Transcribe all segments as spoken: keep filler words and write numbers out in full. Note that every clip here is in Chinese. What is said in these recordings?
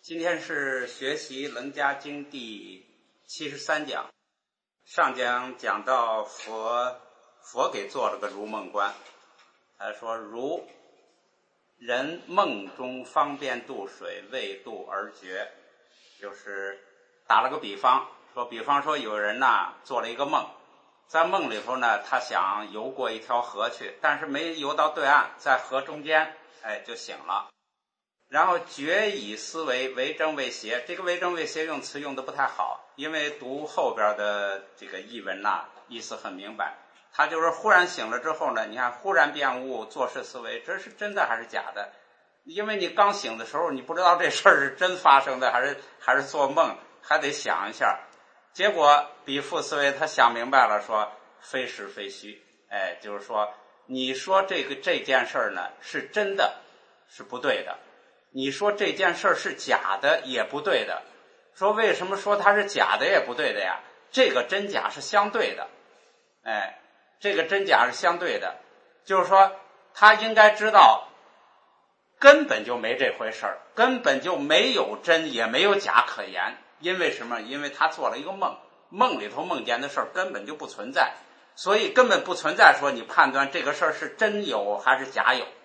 今天是学习《楞伽经》第七十三讲，上讲讲到佛佛给做了个如梦观，他说如人梦中方便渡水，未渡而绝，就是打了个比方，说比方说有人呐做了一个梦，在梦里头呢他想游过一条河去，但是没游到对岸，在河中间哎就醒了。然后觉以思维，为正为邪，这个为正为邪用词用的不太好，因为读后边的这个译文呐、啊，意思很明白。他就是忽然醒了之后呢，你看忽然变悟，做事思维，这是真的还是假的？因为你刚醒的时候，你不知道这事儿是真发生的还是还是做梦，还得想一下。结果比复思维，他想明白了，说非实非虚，哎，就是说你说这个这件事儿呢是真的，是不对的。你说这件事是假的也不对的，说为什么说它是假的也不对的呀？这个真假是相对的，哎，这个真假是相对的，就是说他应该知道根本就没这回事儿，根本就没有真也没有假可言。因为什么？因为他做了一个梦，梦里头梦见的事儿根本就不存在，所以根本不存在说你判断这个事儿是真有还是假有。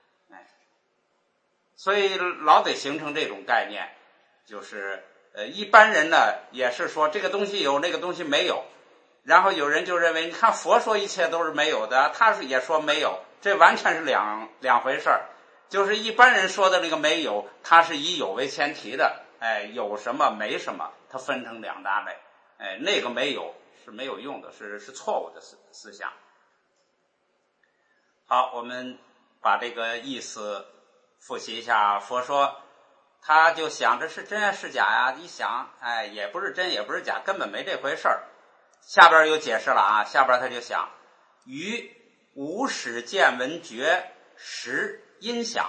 所以老得形成这种概念，就是呃一般人呢也是说这个东西有，那个东西没有，然后有人就认为，你看佛说一切都是没有的，他是也说没有，这完全是两两回事儿。就是一般人说的那个没有，它是以有为前提的，哎，有什么没什么，它分成两大类，哎，那个没有是没有用的，是是错误的思思想。好，我们把这个意思复习一下。佛说他就想着是真呀是假呀，一想哎也不是真也不是假，根本没这回事儿。下边又解释了啊，下边他就想于无始见闻觉识音响。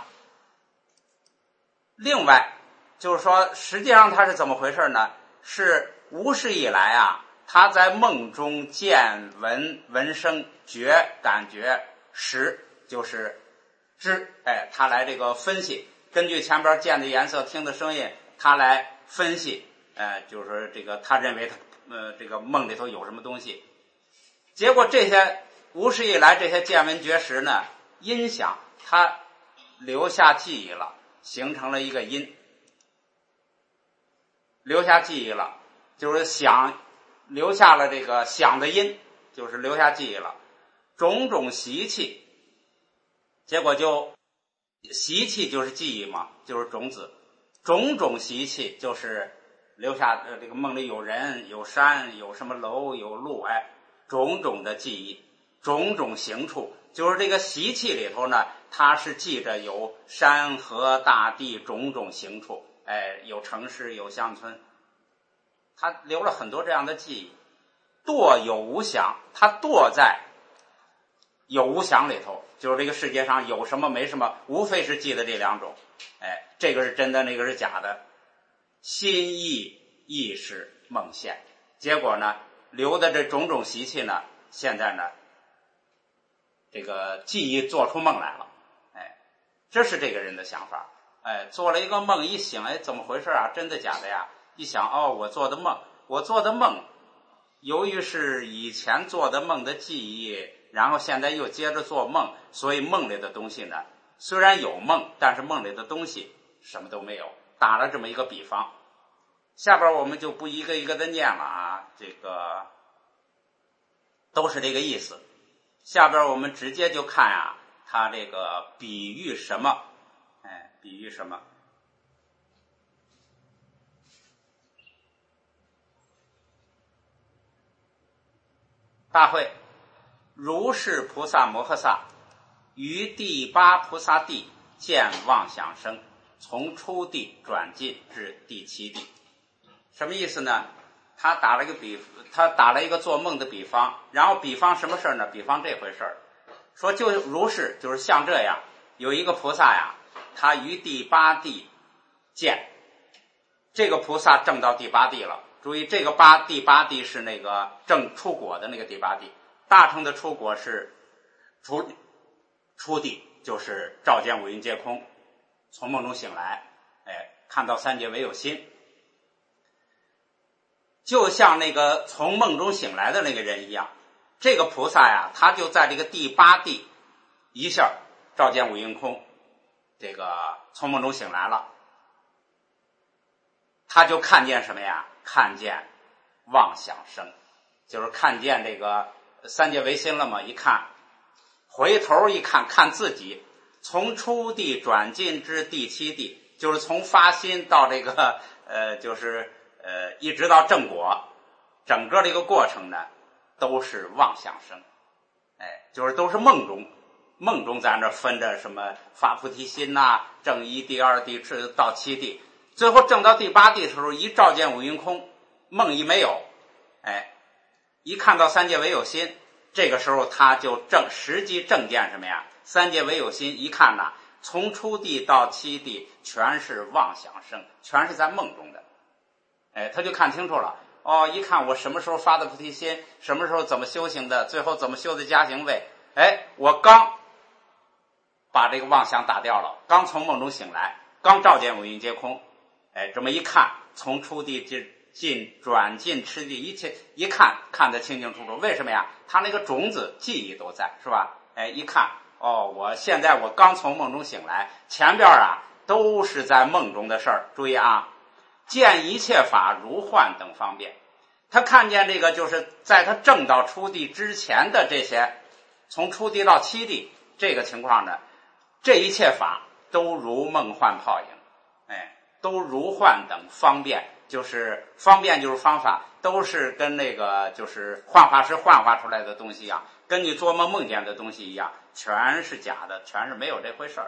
另外就是说实际上他是怎么回事呢？是无始以来啊，他在梦中见闻闻声觉感觉识就是知，哎，他来这个分析，根据前边见的颜色听的声音，他来分析，哎，就是说这个他认为他呃这个梦里头有什么东西。结果这些无始以来这些见闻觉识呢，音响他留下记忆了，形成了一个音，留下记忆了，就是想留下了这个想的音，就是留下记忆了，种种习气。结果就习气就是记忆嘛，就是种子，种种习气就是留下呃这个梦里有人有山有什么楼有路，哎，种种的记忆，种种行处，就是这个习气里头呢，它是记着有山河大地种种行处，哎，有城市有乡村，它留了很多这样的记忆。堕有无想，它堕在有无想里头，就是这个世界上有什么没什么，无非是记的这两种，哎，这个是真的，那个是假的。心意意识梦现，结果呢留的这种种习气呢，现在呢这个记忆做出梦来了，哎，这是这个人的想法。哎，做了一个梦，一醒，哎，怎么回事啊？真的假的呀？一想，哦，我做的梦，我做的梦由于是以前做的梦的记忆，然后现在又接着做梦，所以梦里的东西呢，虽然有梦，但是梦里的东西什么都没有。打了这么一个比方，下边我们就不一个一个的念了啊，这个都是这个意思。下边我们直接就看啊，他这个比喻什么，哎，比喻什么。大会如是菩萨摩诃萨于第八菩萨地见妄想生，从初地转进至第七地。什么意思呢？他打了一个比，他打了一个做梦的比方，然后比方什么事呢？比方这回事儿，说就如是，就是像这样，有一个菩萨呀，他于第八地见，这个菩萨证到第八地了。注意，这个八第八地是那个正出果的那个第八地，大乘的出果是初初地，就是照见五蕴皆空，从梦中醒来，哎， 看到三界唯有心。就像那个从梦中醒来的那个人一样，这个菩萨呀，他就在这个第八地一下照见五蕴空，这个从梦中醒来了，他就看见什么呀？看见妄想生，就是看见这个三界唯心了嘛。一看，回头一看，看自己从初地转进至第七地，就是从发心到这个呃，就是呃，一直到正果，整个这个过程呢，都是妄想生，哎，就是都是梦中，梦中在那分着什么发菩提心呐、啊，正一地、二地至到七地，最后正到第八地的时候，一照见五蕴空，梦一没有，哎，一看到三界唯有心，这个时候他就正实际正见什么呀？三界唯有心，一看呐，从初地到七地全是妄想生，全是在梦中的。哎，他就看清楚了。哦，一看我什么时候发的菩提心，什么时候怎么修行的，最后怎么修的加行位。哎，我刚把这个妄想打掉了，刚从梦中醒来，刚照见五蕴皆空。哎，这么一看，从初地进进转进吃地，一切一看看得清清楚楚。为什么呀？他那个种子记忆都在，是吧？哎，一看，哦，我现在我刚从梦中醒来，前边啊都是在梦中的事儿。注意啊，见一切法如幻等方便。他看见这个就是在他正到初地之前的这些，从初地到七地这个情况呢，这一切法都如梦幻泡影，哎，都如幻等方便，就是方便就是方法，都是跟那个就是幻化师幻化出来的东西一样，跟你做梦梦见的东西一样，全是假的，全是没有这回事儿。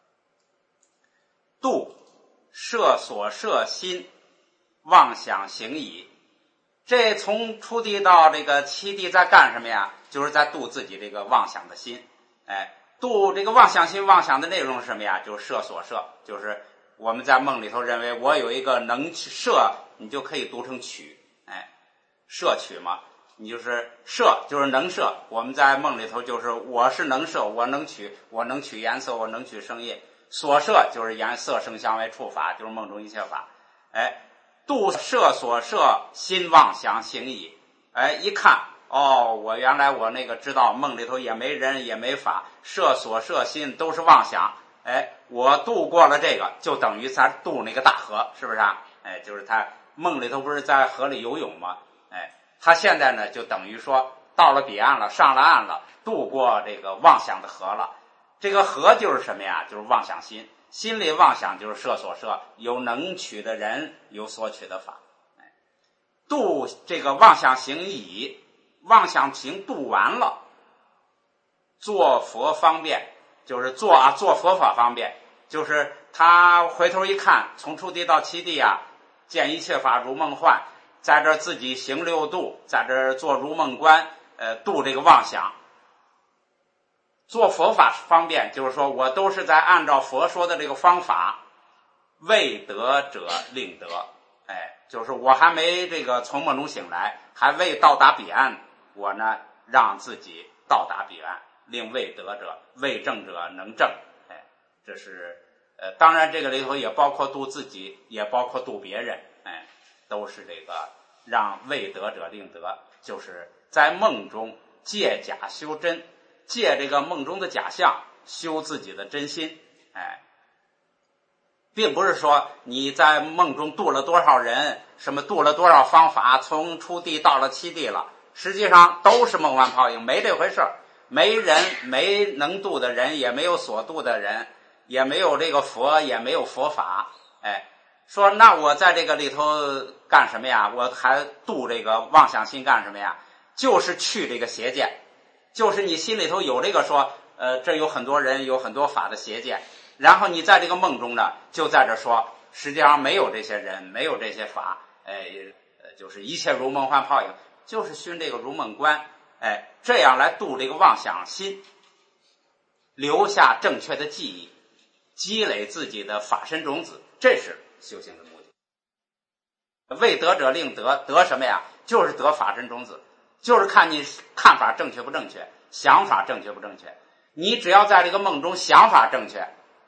度摄所摄心，妄想行矣。这从初地到这个七地在干什么呀？就是在度自己这个妄想的心。哎，度这个妄想心，妄想的内容是什么呀？就是摄所摄，就是我们在梦里头认为我有一个能摄，你就可以读成取，哎，摄取嘛，你就是摄，就是能摄。我们在梦里头就是我是能摄，我能取，我能取颜色，我能取声音。所摄就是颜色声香味触法，就是梦中一切法。哎，度摄所摄心妄想行矣。哎，一看，哦，我原来我那个知道梦里头也没人也没法，摄所摄心都是妄想。哎，我度过了这个，就等于咱渡那个大河，是不是啊？哎，就是他梦里头不是在河里游泳吗？哎，他现在呢就等于说到了彼岸了，上了岸了，渡过这个妄想的河了。这个河就是什么呀？就是妄想心，心里妄想就是摄所摄，有能取的人，有所取的法。哎，度这个妄想行矣，妄想行度完了，做佛方便。就是做啊，做佛法方便，就是他回头一看，从初地到七地啊，见一切法如梦幻，在这自己行六度，在这做如梦观，呃，度这个妄想。做佛法方便，就是说我都是在按照佛说的这个方法，未得者令得。哎，就是我还没这个从梦中醒来，还未到达彼岸，我呢让自己到达彼岸。令未得者，未证者能证。哎，这是呃，当然这个里头也包括度自己，也包括度别人。哎，都是这个让未得者令得，就是在梦中借假修真，借这个梦中的假象修自己的真心。哎，并不是说你在梦中度了多少人，什么度了多少方法，从初地到了七地了，实际上都是梦幻泡影，没这回事儿。没人，没能度的人，也没有所度的人，也没有这个佛，也没有佛法。哎，说那我在这个里头干什么呀？我还度这个妄想心干什么呀？就是去这个邪见，就是你心里头有这个说，呃，这有很多人，有很多法的邪见，然后你在这个梦中呢，就在这说，实际上没有这些人，没有这些法，哎，就是一切如梦幻泡影，就是熏这个如梦观。哎，这样来度这个妄想心，留下正确的记忆，积累自己的法身种子，这是修行的目的。未得者令得，得什么呀？就是得法身种子，就是看你看法正确不正确，想法正确不正确。你只要在这个梦中想法正确，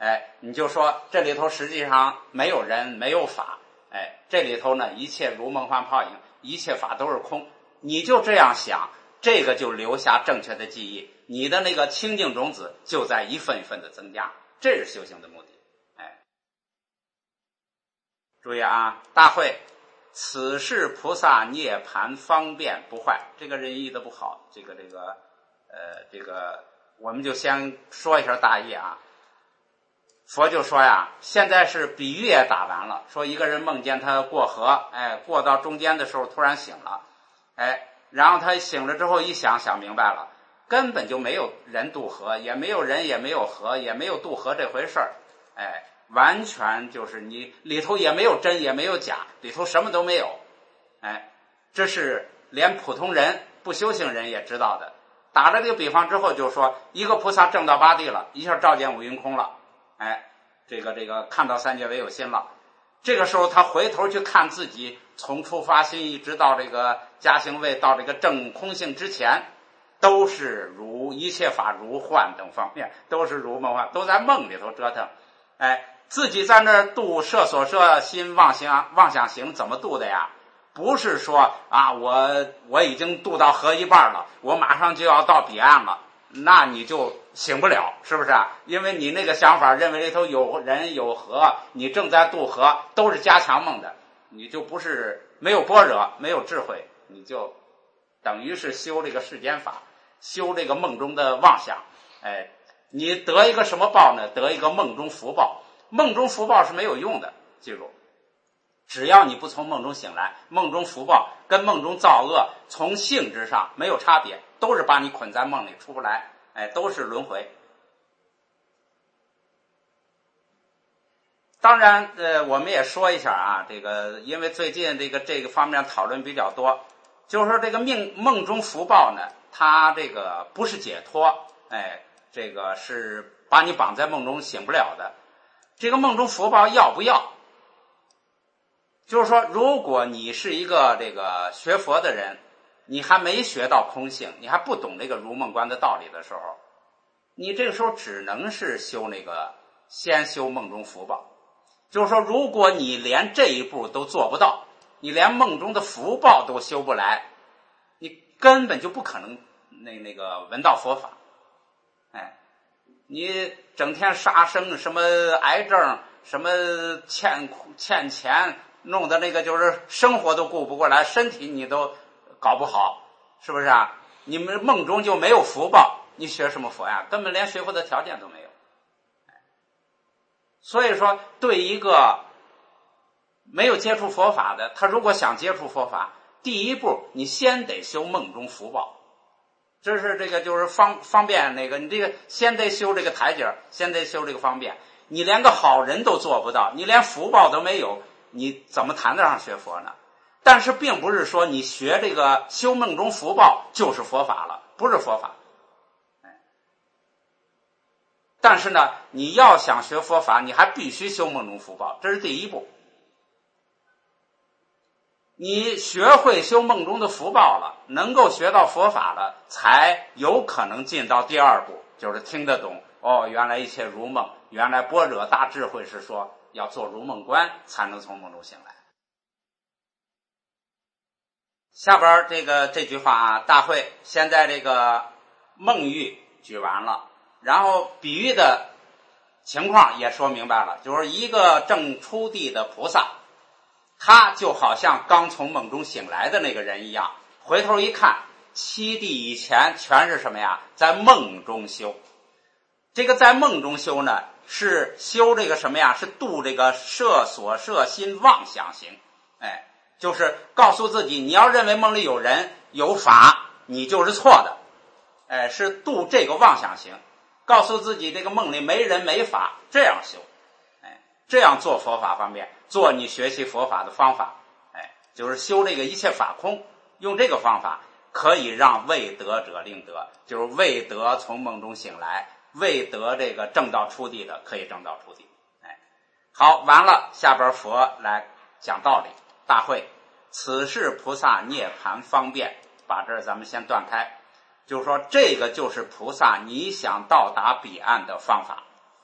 哎，你就说这里头实际上没有人，没有法，哎，这里头呢一切如梦幻泡影，一切法都是空。你就这样想，这个就留下正确的记忆，你的那个清净种子就在一份一份的增加，这是修行的目的。哎，注意啊，大会此是菩萨涅盘方便不坏，这个人译的不好，这个这个呃这个我们就先说一下大意啊。佛就说呀，现在是比喻也打完了，说一个人梦见他过河，哎，过到中间的时候突然醒了，哎，然后他醒了之后一想想明白了，根本就没有人渡河，也没有人，也没有河，也没有渡河这回事儿，哎，完全就是你里头也没有真也没有假，里头什么都没有，哎，这是连普通人不修行人也知道的。打了这个比方之后就说，一个菩萨证到八地了，一下照见五蕴空了，哎，这个这个看到三界唯有心了。这个时候他回头去看自己从初发心一直到这个加行位到这个正空性之前，都是如一切法如幻等方面，都是如梦幻，都在梦里头折腾。哎，自己在那儿度摄所摄心妄想妄想行，怎么度的呀？不是说啊，我我已经渡到河一半了，我马上就要到彼岸了，那你就醒不了，是不是啊？因为你那个想法认为里头有人有河，你正在渡河，都是加强梦的，你就不是没有般若，没有智慧，你就等于是修这个世间法，修这个梦中的妄想。哎，你得一个什么报呢？得一个梦中福报。梦中福报是没有用的，记住，只要你不从梦中醒来，梦中福报跟梦中造恶从性质上没有差别，都是把你捆在梦里出不来，哎，都是轮回。当然呃我们也说一下啊，这个因为最近这个这个方面讨论比较多，就是说这个命梦中福报呢，它这个不是解脱，哎，这个是把你绑在梦中醒不了的。这个梦中福报要不要？就是说，如果你是一个这个学佛的人，你还没学到空性，你还不懂这个如梦观的道理的时候，你这个时候只能是修那个先修梦中福报。就是说，如果你连这一步都做不到，你连梦中的福报都修不来，你根本就不可能那那个闻到佛法。哎，你整天杀生，什么癌症，什么欠欠钱，弄得那个就是生活都顾不过来，身体你都搞不好，是不是啊？你们梦中就没有福报，你学什么佛呀？根本连学佛的条件都没有。所以说，对一个没有接触佛法的，他如果想接触佛法，第一步你先得修梦中福报。这是这个就是方方便那个，你这个先得修这个台阶，先得修这个方便。你连个好人都做不到，你连福报都没有，你怎么谈得上学佛呢？但是并不是说你学这个修梦中福报就是佛法了，不是佛法。但是呢，你要想学佛法，你还必须修梦中福报，这是第一步。你学会修梦中的福报了，能够学到佛法了，才有可能进到第二步，就是听得懂哦，原来一切如梦，原来般若大智慧是说要做如梦观才能从梦中醒来。下边这个这句话啊，大会现在这个梦喻举完了，然后比喻的情况也说明白了，就是一个正出地的菩萨，他就好像刚从梦中醒来的那个人一样，回头一看，七地以前全是什么呀？在梦中修。这个在梦中修呢，是修这个什么呀？是度这个摄所摄心妄想行。哎，就是告诉自己，你要认为梦里有人有法，你就是错的。哎，是度这个妄想行。告诉自己这个梦里没人没法，这样修。哎，这样做佛法方面，做你学习佛法的方法。哎，就是修这个一切法空，用这个方法可以让未得者令得，就是未得从梦中醒来，未得这个正道出地的可以正道出地。哎，好，完了，下边佛来讲道理。大会此是菩萨涅盘方便，把这儿咱们先断开，就是说这个就是菩萨你想到达彼岸的方法，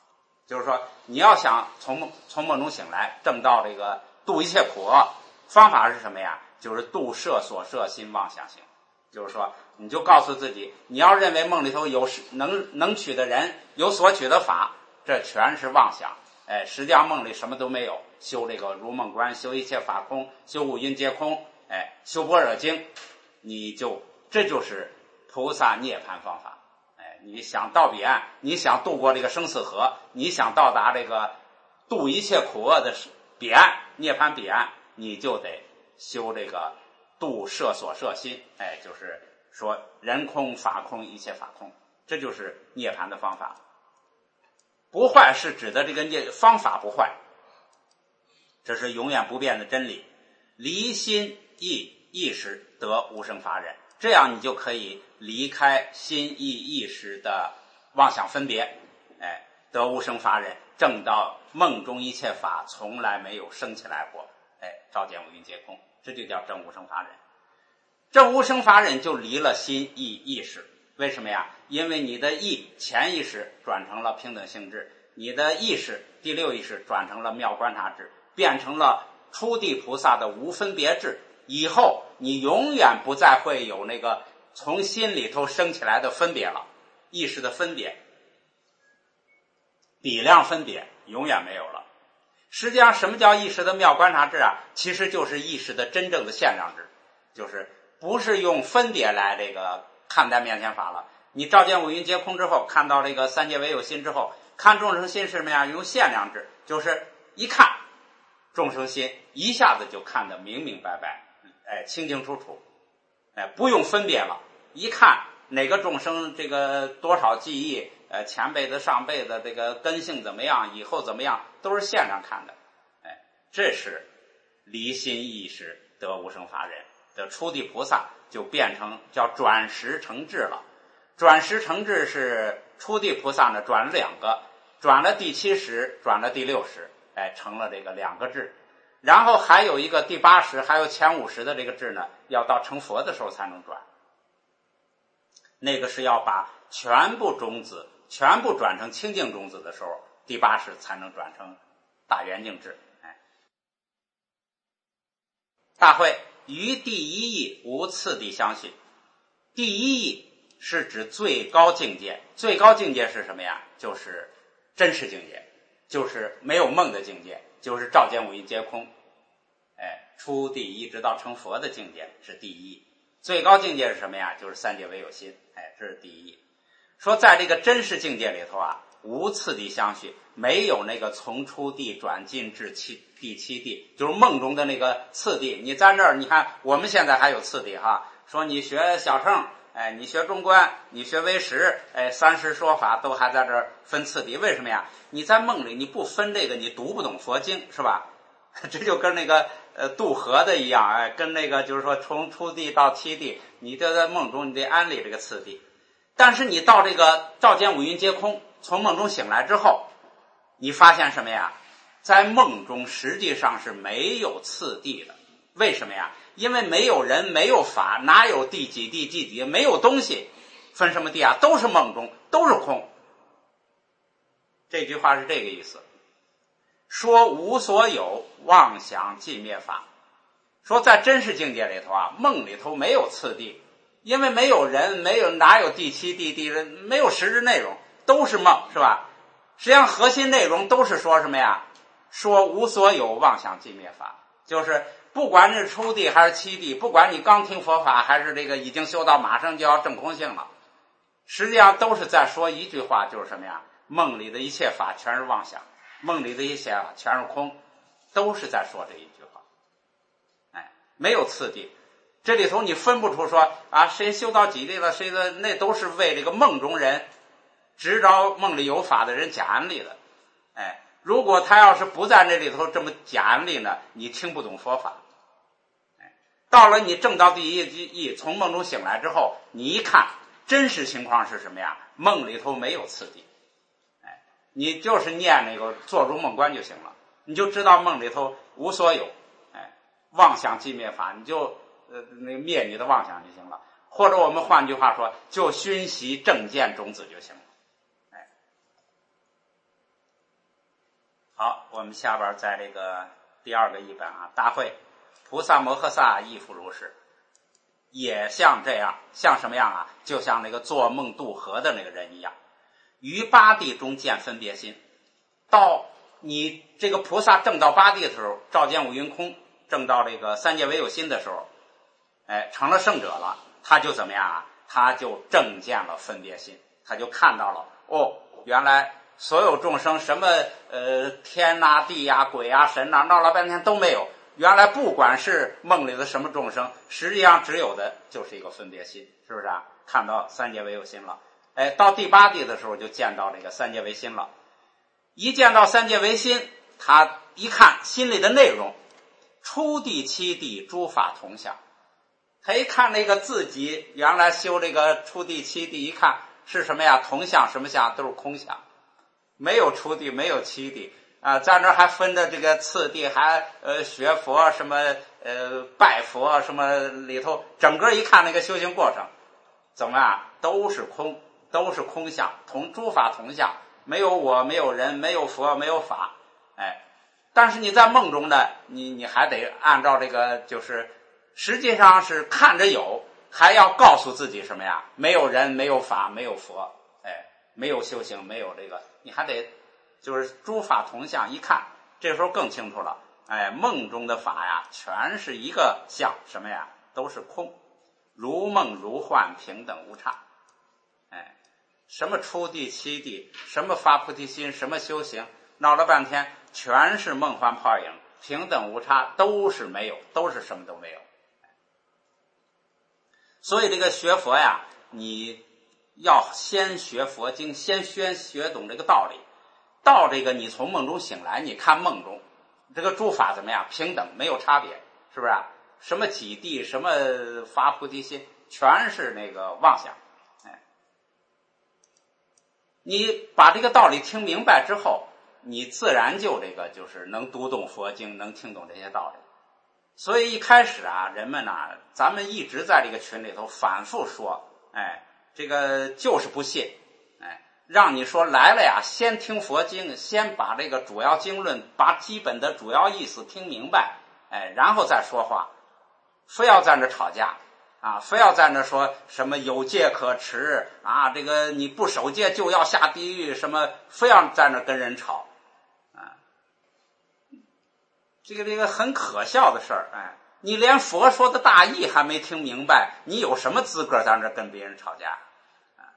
就是说你要想从梦从梦中醒来，证到这个度一切苦厄，方法是什么呀？就是度摄所摄心妄想行。就是说你就告诉自己，你要认为梦里头有能能取的人，有所取的法，这全是妄想。哎，实际上梦里什么都没有，修这个如梦观，修一切法空，修五蕴皆空，哎，修般若经，你就这就是菩萨涅槃方法。哎，你想到彼岸，你想渡过这个生死河，你想到达这个度一切苦厄的彼岸，涅槃彼岸，你就得修这个度摄所摄心。哎，就是说人空法空一切法空，这就是涅槃的方法。不坏是指的这个涅方法不坏，这是永远不变的真理。离心意意识得无生法忍，这样你就可以离开心意意识的妄想分别，哎，得无生法忍，证到梦中一切法从来没有生起来过，哎，照见五蕴皆空，这就叫证无生法忍。证无生法忍就离了心意意识，为什么呀？因为你的意潜意识转成了平等性质，你的意识第六意识转成了妙观察智，变成了初地菩萨的无分别智，以后你永远不再会有那个从心里头生起来的分别了，意识的分别，比量分别永远没有了。实际上什么叫意识的妙观察智啊？其实就是意识的真正的限量智，就是不是用分别来这个看待面前法了。你照见五蕴皆空之后，看到这个三界唯有心之后，看众生心是什么样？用限量智，就是一看众生心一下子就看得明明白白，哎，清清楚楚，哎，不用分别了。一看哪个众生这个多少记忆，呃，前辈子上辈子这个根性怎么样，以后怎么样，都是现上看的。哎，这是离心意识得无生法忍的初地菩萨，就变成叫转识成智了。转识成智是初地菩萨呢转了两个，转了第七识，转了第六识，哎，成了这个两个智。然后还有一个第八识，还有前五识的这个智呢，要到成佛的时候才能转。那个是要把全部种子全部转成清净种子的时候，第八识才能转成大圆净智。哎，大会于第一义无次第相信。第一义是指最高境界，最高境界是什么呀？就是真实境界，就是没有梦的境界，就是照见五蕴皆空。哎，初地一直到成佛的境界是第一义。最高境界是什么呀？就是三界唯有心。哎，这是第一义。说在这个真实境界里头啊，无次第相续，没有那个从初地转进至七第七地，就是梦中的那个次第。你在那儿，你看我们现在还有次第哈，说你学小乘，哎，你学中观，你学唯识，哎，三识说法都还在这儿分次第。为什么呀？你在梦里你不分这个，你读不懂佛经，是吧？这就跟那个呃渡河的一样，哎，跟那个就是说从初地到七地，你就在梦中你得安立这个次第。但是你到这个照见五蕴皆空，从梦中醒来之后，你发现什么呀？在梦中实际上是没有次第的。为什么呀？因为没有人，没有法，哪有第几地第几，没有东西，分什么地啊？都是梦中，都是空。这句话是这个意思。说无所有，妄想即灭法。说在真实境界里头啊，梦里头没有次第，因为没有人，没有哪有第七地地人，没有实质内容，都是梦，是吧？实际上核心内容都是说什么呀？说无所有，妄想即灭法。就是不管是初地还是七地，不管你刚听佛法还是这个已经修到马上就要证空性了，实际上都是在说一句话，就是什么呀？梦里的一切法全是妄想，梦里的一切法全是空，都是在说这一句话。哎，没有次第。这里头你分不出说啊，谁修到几地了，谁的那都是为这个梦中人执着梦里有法的人假安利的。哎，如果他要是不在那里头这么假安利呢，你听不懂佛法。哎，到了你证到第一义，从梦中醒来之后，你一看真实情况是什么呀？梦里头没有次第。哎，你就是念那个坐如梦观就行了，你就知道梦里头无所有。哎，妄想即灭法，你就呃，那个灭你的妄想就行了，或者我们换句话说，就熏习正见种子就行了。哎， 我们下边在这个第二个译本啊，大会菩萨摩诃萨亦复如是，也像这样，像什么样啊？就像那个做梦渡河的那个人一样，于八地中见分别心。到你这个菩萨证到八地的时候，照见五蕴空，证到这个三界唯有心的时候，哎，成了圣者了，他就怎么样啊？他就证见了分别心，他就看到了，哦，原来所有众生什么呃天呐、地呀、鬼呀、神呐，闹了半天都没有。原来不管是梦里的什么众生，实际上只有的就是一个分别心，是不是啊？看到三界唯有心了，哎，到第八地的时候就见到这个三界唯心了。一见到三界唯心，他一看心里的内容，初地七地诸法同相。他一看那个自己原来修这个初地七地，一看是什么呀？同相什么相？都是空相，没有初地，没有七地啊，在那还分的这个次第，还呃学佛什么呃拜佛什么里头，整个一看那个修行过程，怎么啊？都是空，都是空相，同诸法同相，没有我，没有人，没有佛，没有法，哎，但是你在梦中呢，你你还得按照这个，就是实际上是看着有，还要告诉自己什么呀？没有人，没有法，没有佛，哎，没有修行，没有这个，你还得就是诸法同相，一看这时候更清楚了，哎，梦中的法呀，全是一个相，什么呀？都是空，如梦如幻，平等无差，哎，什么初地七地，什么发菩提心，什么修行，闹了半天全是梦幻泡影，平等无差，都是没有，都是什么都没有。所以这个学佛呀，你要先学佛经，先先学懂这个道理。到这个你从梦中醒来，你看梦中这个诸法怎么样？平等，没有差别，是不是啊？什么几地，什么发菩提心，全是那个妄想。哎，你把这个道理听明白之后，你自然就这个就是能读懂佛经，能听懂这些道理。所以一开始啊，人们呢、啊，咱们一直在这个群里头反复说，哎，这个就是不信，哎，让你说来了呀，先听佛经，先把这个主要经论，把基本的主要意思听明白，哎，然后再说话，非要在那吵架啊，非要在那说什么有戒可持啊，这个你不守戒就要下地狱，什么非要在那跟人吵。这个这个很可笑的事儿，哎，你连佛说的大义还没听明白，你有什么资格在那跟别人吵架？啊，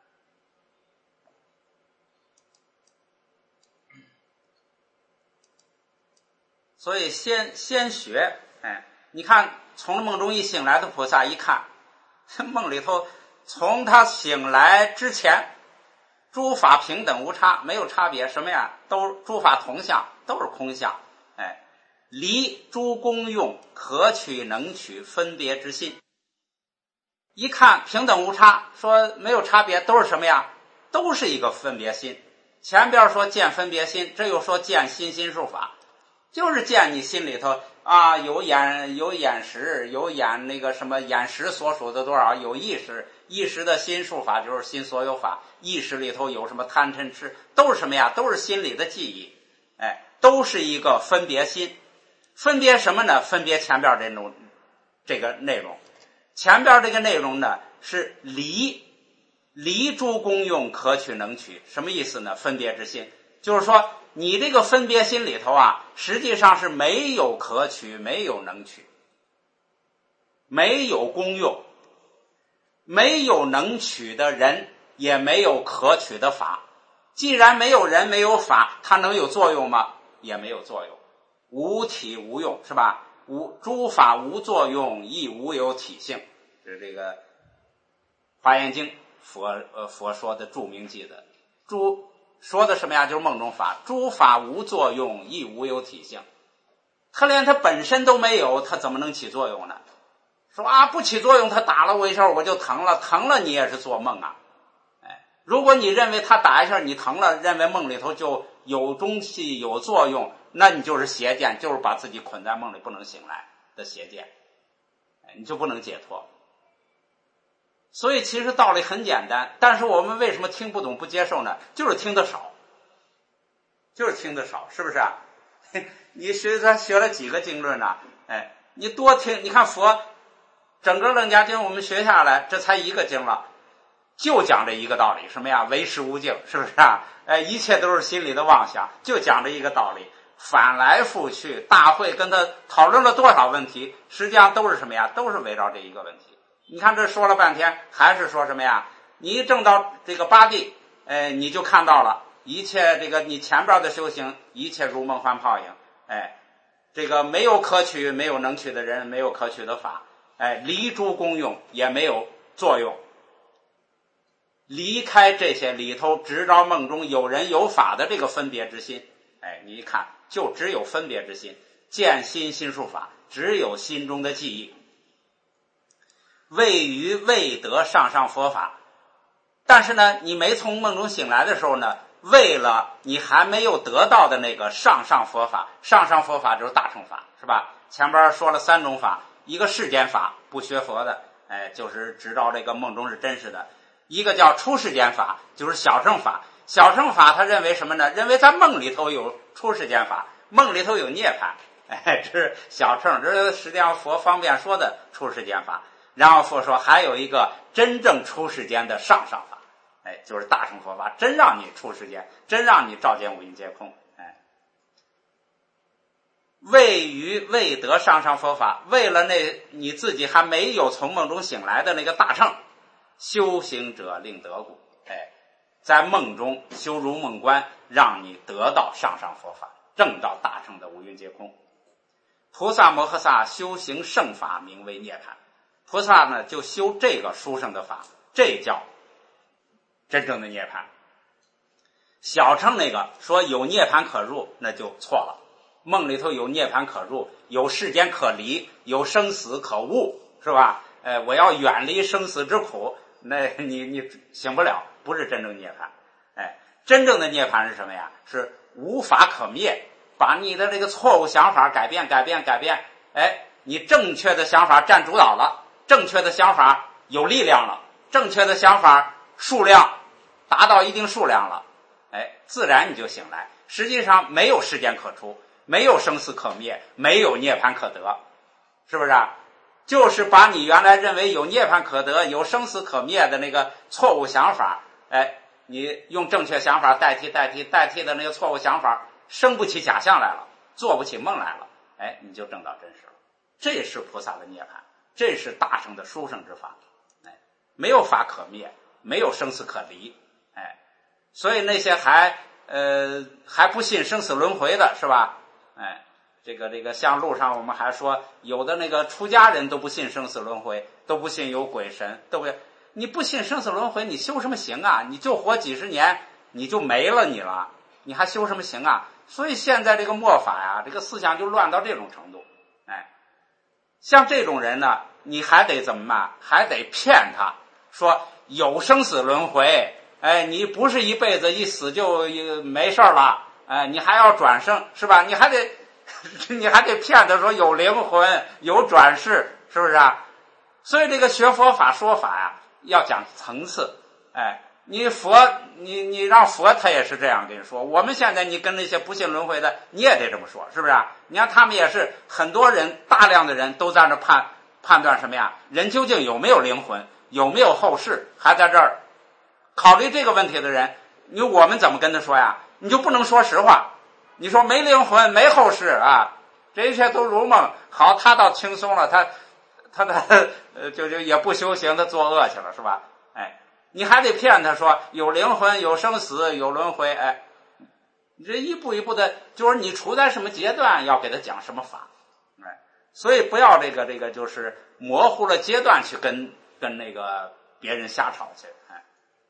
所以先先学，哎，你看从梦中一醒来的菩萨一看，梦里头从他醒来之前，诸法平等无差，没有差别，什么呀？都诸法同相，都是空相，哎。离诸功用，可取能取分别之心。一看平等无差，说没有差别，都是什么呀？都是一个分别心。前边说见分别心，这又说见心心术法，就是见你心里头啊，有眼有眼识，有眼那个什么眼识所属的多少，有意识，意识的心术法就是心所有法，意识里头有什么贪嗔痴，都是什么呀？都是心里的记忆，哎，都是一个分别心。分别什么呢？分别前边这种这个内容，前边这个内容呢是离离诸功用，可取能取，什么意思呢？分别之心，就是说你这个分别心里头啊，实际上是没有可取，没有能取，没有功用，没有能取的人，也没有可取的法。既然没有人，没有法，它能有作用吗？也没有作用。无体无用，是吧？无诸法无作用，亦无有体性，这是这个《华严经》佛呃佛说的著名记的。诸说的什么呀？就是梦中法，诸法无作用，亦无有体性。他连他本身都没有，他怎么能起作用呢？说啊，不起作用，他打了我一下我就疼了，疼了你也是做梦啊。哎，如果你认为他打一下你疼了，认为梦里头就有中气有作用，那你就是邪见，就是把自己捆在梦里不能醒来的邪见，你就不能解脱。所以其实道理很简单，但是我们为什么听不懂不接受呢？就是听得少，就是听得少，是不是啊？ 你学他学了几个经论啊？哎，你多听，你看佛整个楞伽经我们学下来，这才一个经了，就讲这一个道理，什么呀？唯识无境，是不是啊？哎，一切都是心里的妄想，就讲这一个道理。反来覆去，大会跟他讨论了多少问题，实际上都是什么呀？都是围绕这一个问题。你看这说了半天，还是说什么呀？你一证到这个八地，哎，你就看到了一切这个你前边的修行，一切如梦幻泡影。哎，这个没有可取，没有能取的人，没有可取的法。哎，离诸功用也没有作用。离开这些里头，直到梦中有人有法的这个分别之心。哎，你一看，就只有分别之心，见心心术法，只有心中的记忆。位于未得上上佛法，但是呢，你没从梦中醒来的时候呢，为了你还没有得到的那个上上佛法，上上佛法就是大乘法，是吧？前边说了三种法，一个世间法，不学佛的，哎，就是知道这个梦中是真实的；一个叫出世间法，就是小乘法。小乘法他认为什么呢？认为在梦里头有出世间法，梦里头有涅槃，哎，这是小乘，这是实际上佛方便说的出世间法。然后佛说还有一个真正出世间的上上法，哎，就是大乘佛法，真让你出世间，真让你照见五蕴皆空。哎，位于未得上上佛法，为了那你自己还没有从梦中醒来的那个大乘，修行者令得故。哎，在梦中修如梦观，让你得到上上佛法，证到大乘的五蕴皆空。菩萨摩诃萨修行圣法，名为涅槃。菩萨呢就修这个殊胜的法，这叫真正的涅槃。小乘那个说有涅槃可入，那就错了。梦里头有涅槃可入，有世间可离，有生死可悟，是吧？哎，我要远离生死之苦，那你你醒不了，不是真正涅槃。哎，真正的涅槃是什么呀？是无法可灭，把你的这个错误想法改变改变改变，哎，你正确的想法占主导了，正确的想法有力量了，正确的想法数量达到一定数量了，哎，自然你就醒来。实际上没有世间可出，没有生死可灭，没有涅槃可得，是不是啊？就是把你原来认为有涅槃可得，有生死可灭的那个错误想法，哎，你用正确想法代替代替代替的那个错误想法，生不起假象来了，做不起梦来了，哎，你就证到真实了。这是菩萨的涅槃，这是大乘的殊胜之法。哎，没有法可灭，没有生死可离。哎，所以那些还呃还不信生死轮回的，是吧？哎，这个这个像路上我们还说，有的那个出家人都不信生死轮回，都不信有鬼神，对不对？你不信生死轮回，你修什么行啊？你就活几十年，你就没了你了，你还修什么行啊？所以现在这个末法呀，这个思想就乱到这种程度。哎，像这种人呢，你还得怎么办？还得骗他说有生死轮回，哎，你不是一辈子一死就没事了，哎，你还要转生，是吧？你还得你还得骗他说有灵魂，有转世，是不是啊？所以这个学佛法说法呀，要讲层次。哎，你佛你你让佛他也是这样跟你说，我们现在你跟那些不信轮回的你也得这么说，是不是啊？你看他们也是很多人，大量的人都在那判判断什么呀？人究竟有没有灵魂，有没有后世，还在这儿考虑这个问题的人，你我们怎么跟他说呀？你就不能说实话，你说没灵魂没后世啊，这一切都如梦，好，他倒轻松了，他他他呃就就也不修行，他作恶去了，是吧？哎，你还得骗他说有灵魂，有生死，有轮回，哎，你这一步一步的，就是你处在什么阶段，要给他讲什么法，哎，所以不要这个这个就是模糊了阶段去跟跟那个别人瞎吵去，哎，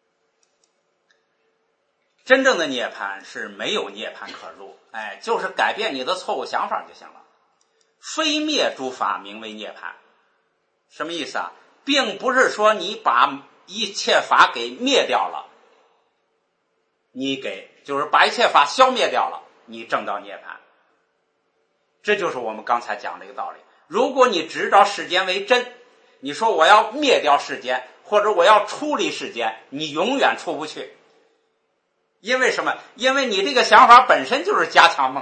真正的涅槃是没有涅槃可入，哎，就是改变你的错误想法就行了。非灭诸法名为涅槃，什么意思啊？并不是说你把一切法给灭掉了，你给就是把一切法消灭掉了，你证到涅槃。这就是我们刚才讲的一个道理。如果你执着世间为真，你说我要灭掉世间，或者我要出离世间，你永远出不去。因为什么？因为你这个想法本身就是加强梦的，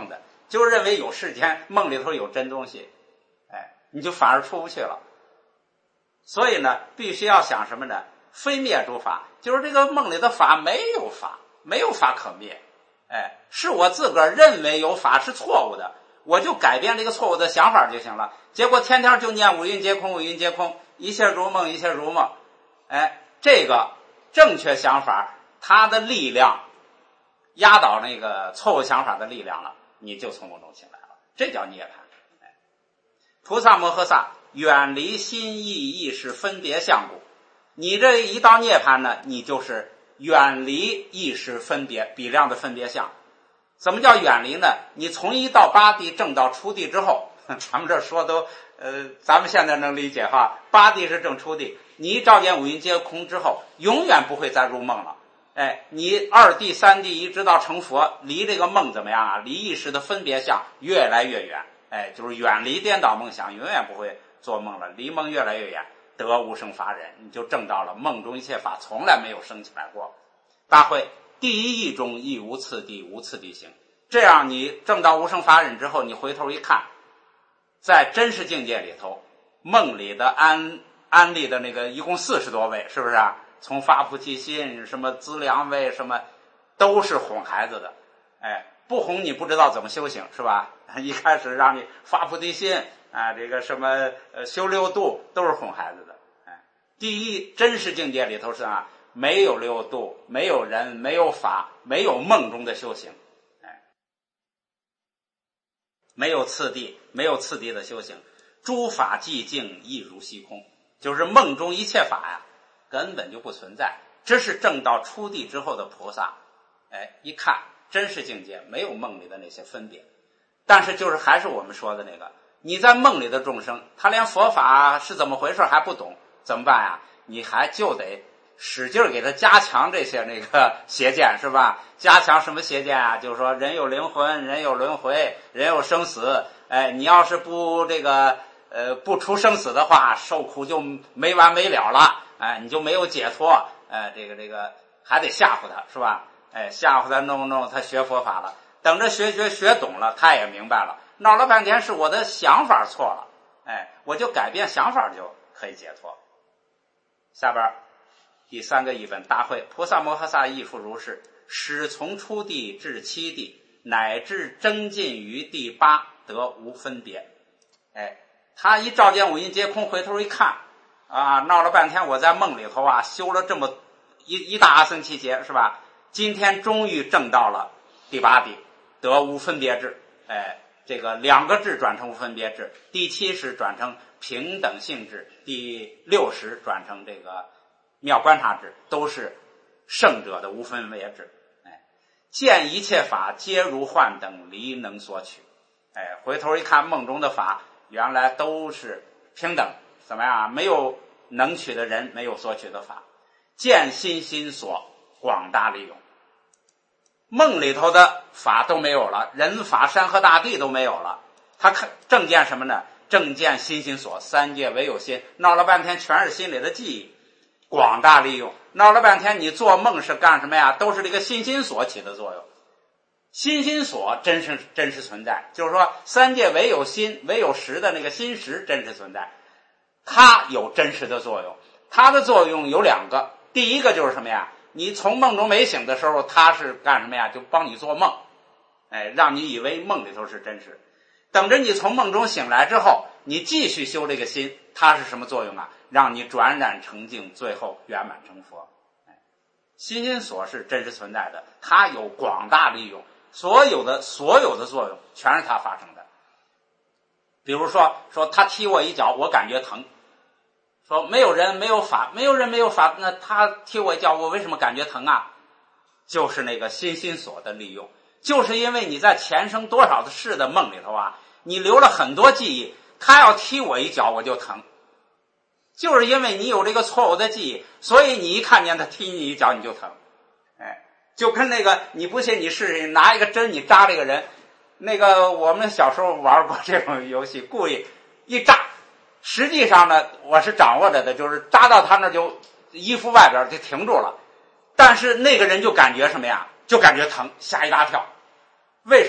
就认为有世间，梦里头有真东西，哎，你就反而出不去了。所以呢，必须要想什么呢？非灭诸法，就是这个梦里的法没有法，没有法可灭，哎，是我自个儿认为有法是错误的，我就改变这个错误的想法就行了。结果天天就念五蕴皆空，五蕴皆空，一切如梦，一切如梦，哎，这个正确想法，它的力量压倒那个错误想法的力量了，你就从梦中醒来了，这叫涅槃。哎，菩萨摩诃萨远离心意意识分别相故，你这一到涅槃呢，你就是远离意识分别比量的分别相。怎么叫远离呢？你从一到八地正到初地之后，咱们这说都呃，咱们现在能理解哈。八地是正初地，你一照见五蕴皆空之后，永远不会再入梦了。哎，你二地三地一直到成佛，离这个梦怎么样啊？离意识的分别相越来越远。哎，就是远离颠倒梦想，永远不会做梦了，离梦越来越远，得无生法忍，你就证到了梦中一切法从来没有生起来过。大会第一义中亦无次第，无次第行。这样你证到无生法忍之后，你回头一看，在真实境界里头，梦里的安安利的那个一共四十多位，是不是啊？从发菩提心，什么资粮位，什么都是哄孩子的。哎，不哄你不知道怎么修行，是吧？一开始让你发菩提心啊，这个什么呃修六度都是哄孩子的。哎，第一真实境界里头是啊，没有六度，没有人，没有法，没有梦中的修行。哎，没有次第，没有次第的修行。诸法寂静，亦如虚空，就是梦中一切法呀，根本就不存在。这是证到初地之后的菩萨，哎，一看真实境界，没有梦里的那些分别。但是就是还是我们说的那个，你在梦里的众生，他连佛法是怎么回事还不懂，怎么办呀？你还就得使劲给他加强这些那个邪见，是吧？加强什么邪见啊？就是说人有灵魂，人有轮回，人有生死。哎，你要是不这个呃不出生死的话，受苦就没完没了了。哎，你就没有解脱。哎，这个这个还得吓唬他，是吧？哎，吓唬他弄弄他学佛法了。等着学学学懂了，他也明白了，闹了半天是我的想法错了，哎，我就改变想法就可以解脱。下边第三个译本，大会菩萨摩诃萨亦复如是，始从初地至七地，乃至臻尽于第八，得无分别。哎，他一照见五蕴皆空，回头一看啊，闹了半天我在梦里头啊修了这么一一大阿僧祇劫，是吧？今天终于证到了第八地，得无分别智。哎，这个两个智转成无分别智，第七识转成平等性智，第六识转成这个妙观察智，都是圣者的无分别智。哎，见一切法皆如幻等，离能所取。哎，回头一看梦中的法原来都是平等，怎么样？没有能取的人，没有所取的法。见心心所，广大利用。梦里头的法都没有了，人法山河大地都没有了，他看正见什么呢？正见心心所，三界唯有心。闹了半天全是心里的记忆，广大利用。闹了半天你做梦是干什么呀？都是这个心心所起的作用。心心所真实真实存在，就是说三界唯有心，唯有识的那个心识真实存在，它有真实的作用。它的作用有两个，第一个就是什么呀？你从梦中没醒的时候，他是干什么呀？就帮你做梦，哎，让你以为梦里头是真实。等着你从梦中醒来之后，你继续修这个心，它是什么作用啊？让你转染成净，最后圆满成佛。哎，心心所是真实存在的，它有广大利用，所有的所有的作用全是它发生的。比如说，说他踢我一脚，我感觉疼。说没有人没有法，没有人没有法，那他踢我一脚，我为什么感觉疼啊？就是那个心心所的利用，就是因为你在前生多少的世的梦里头啊，你留了很多记忆，他要踢我一脚我就疼，就是因为你有这个错误的记忆，所以你一看见他踢你一脚你就疼。哎，就跟那个你不信你试试，拿一个针你扎这个人，那个我们小时候玩过这种游戏，故意一扎。实际上呢，我是掌握着的，就是扎到他那就衣服外边就停住了，但是那个人就感觉什么呀？就感觉疼，吓一大跳。为什么呀？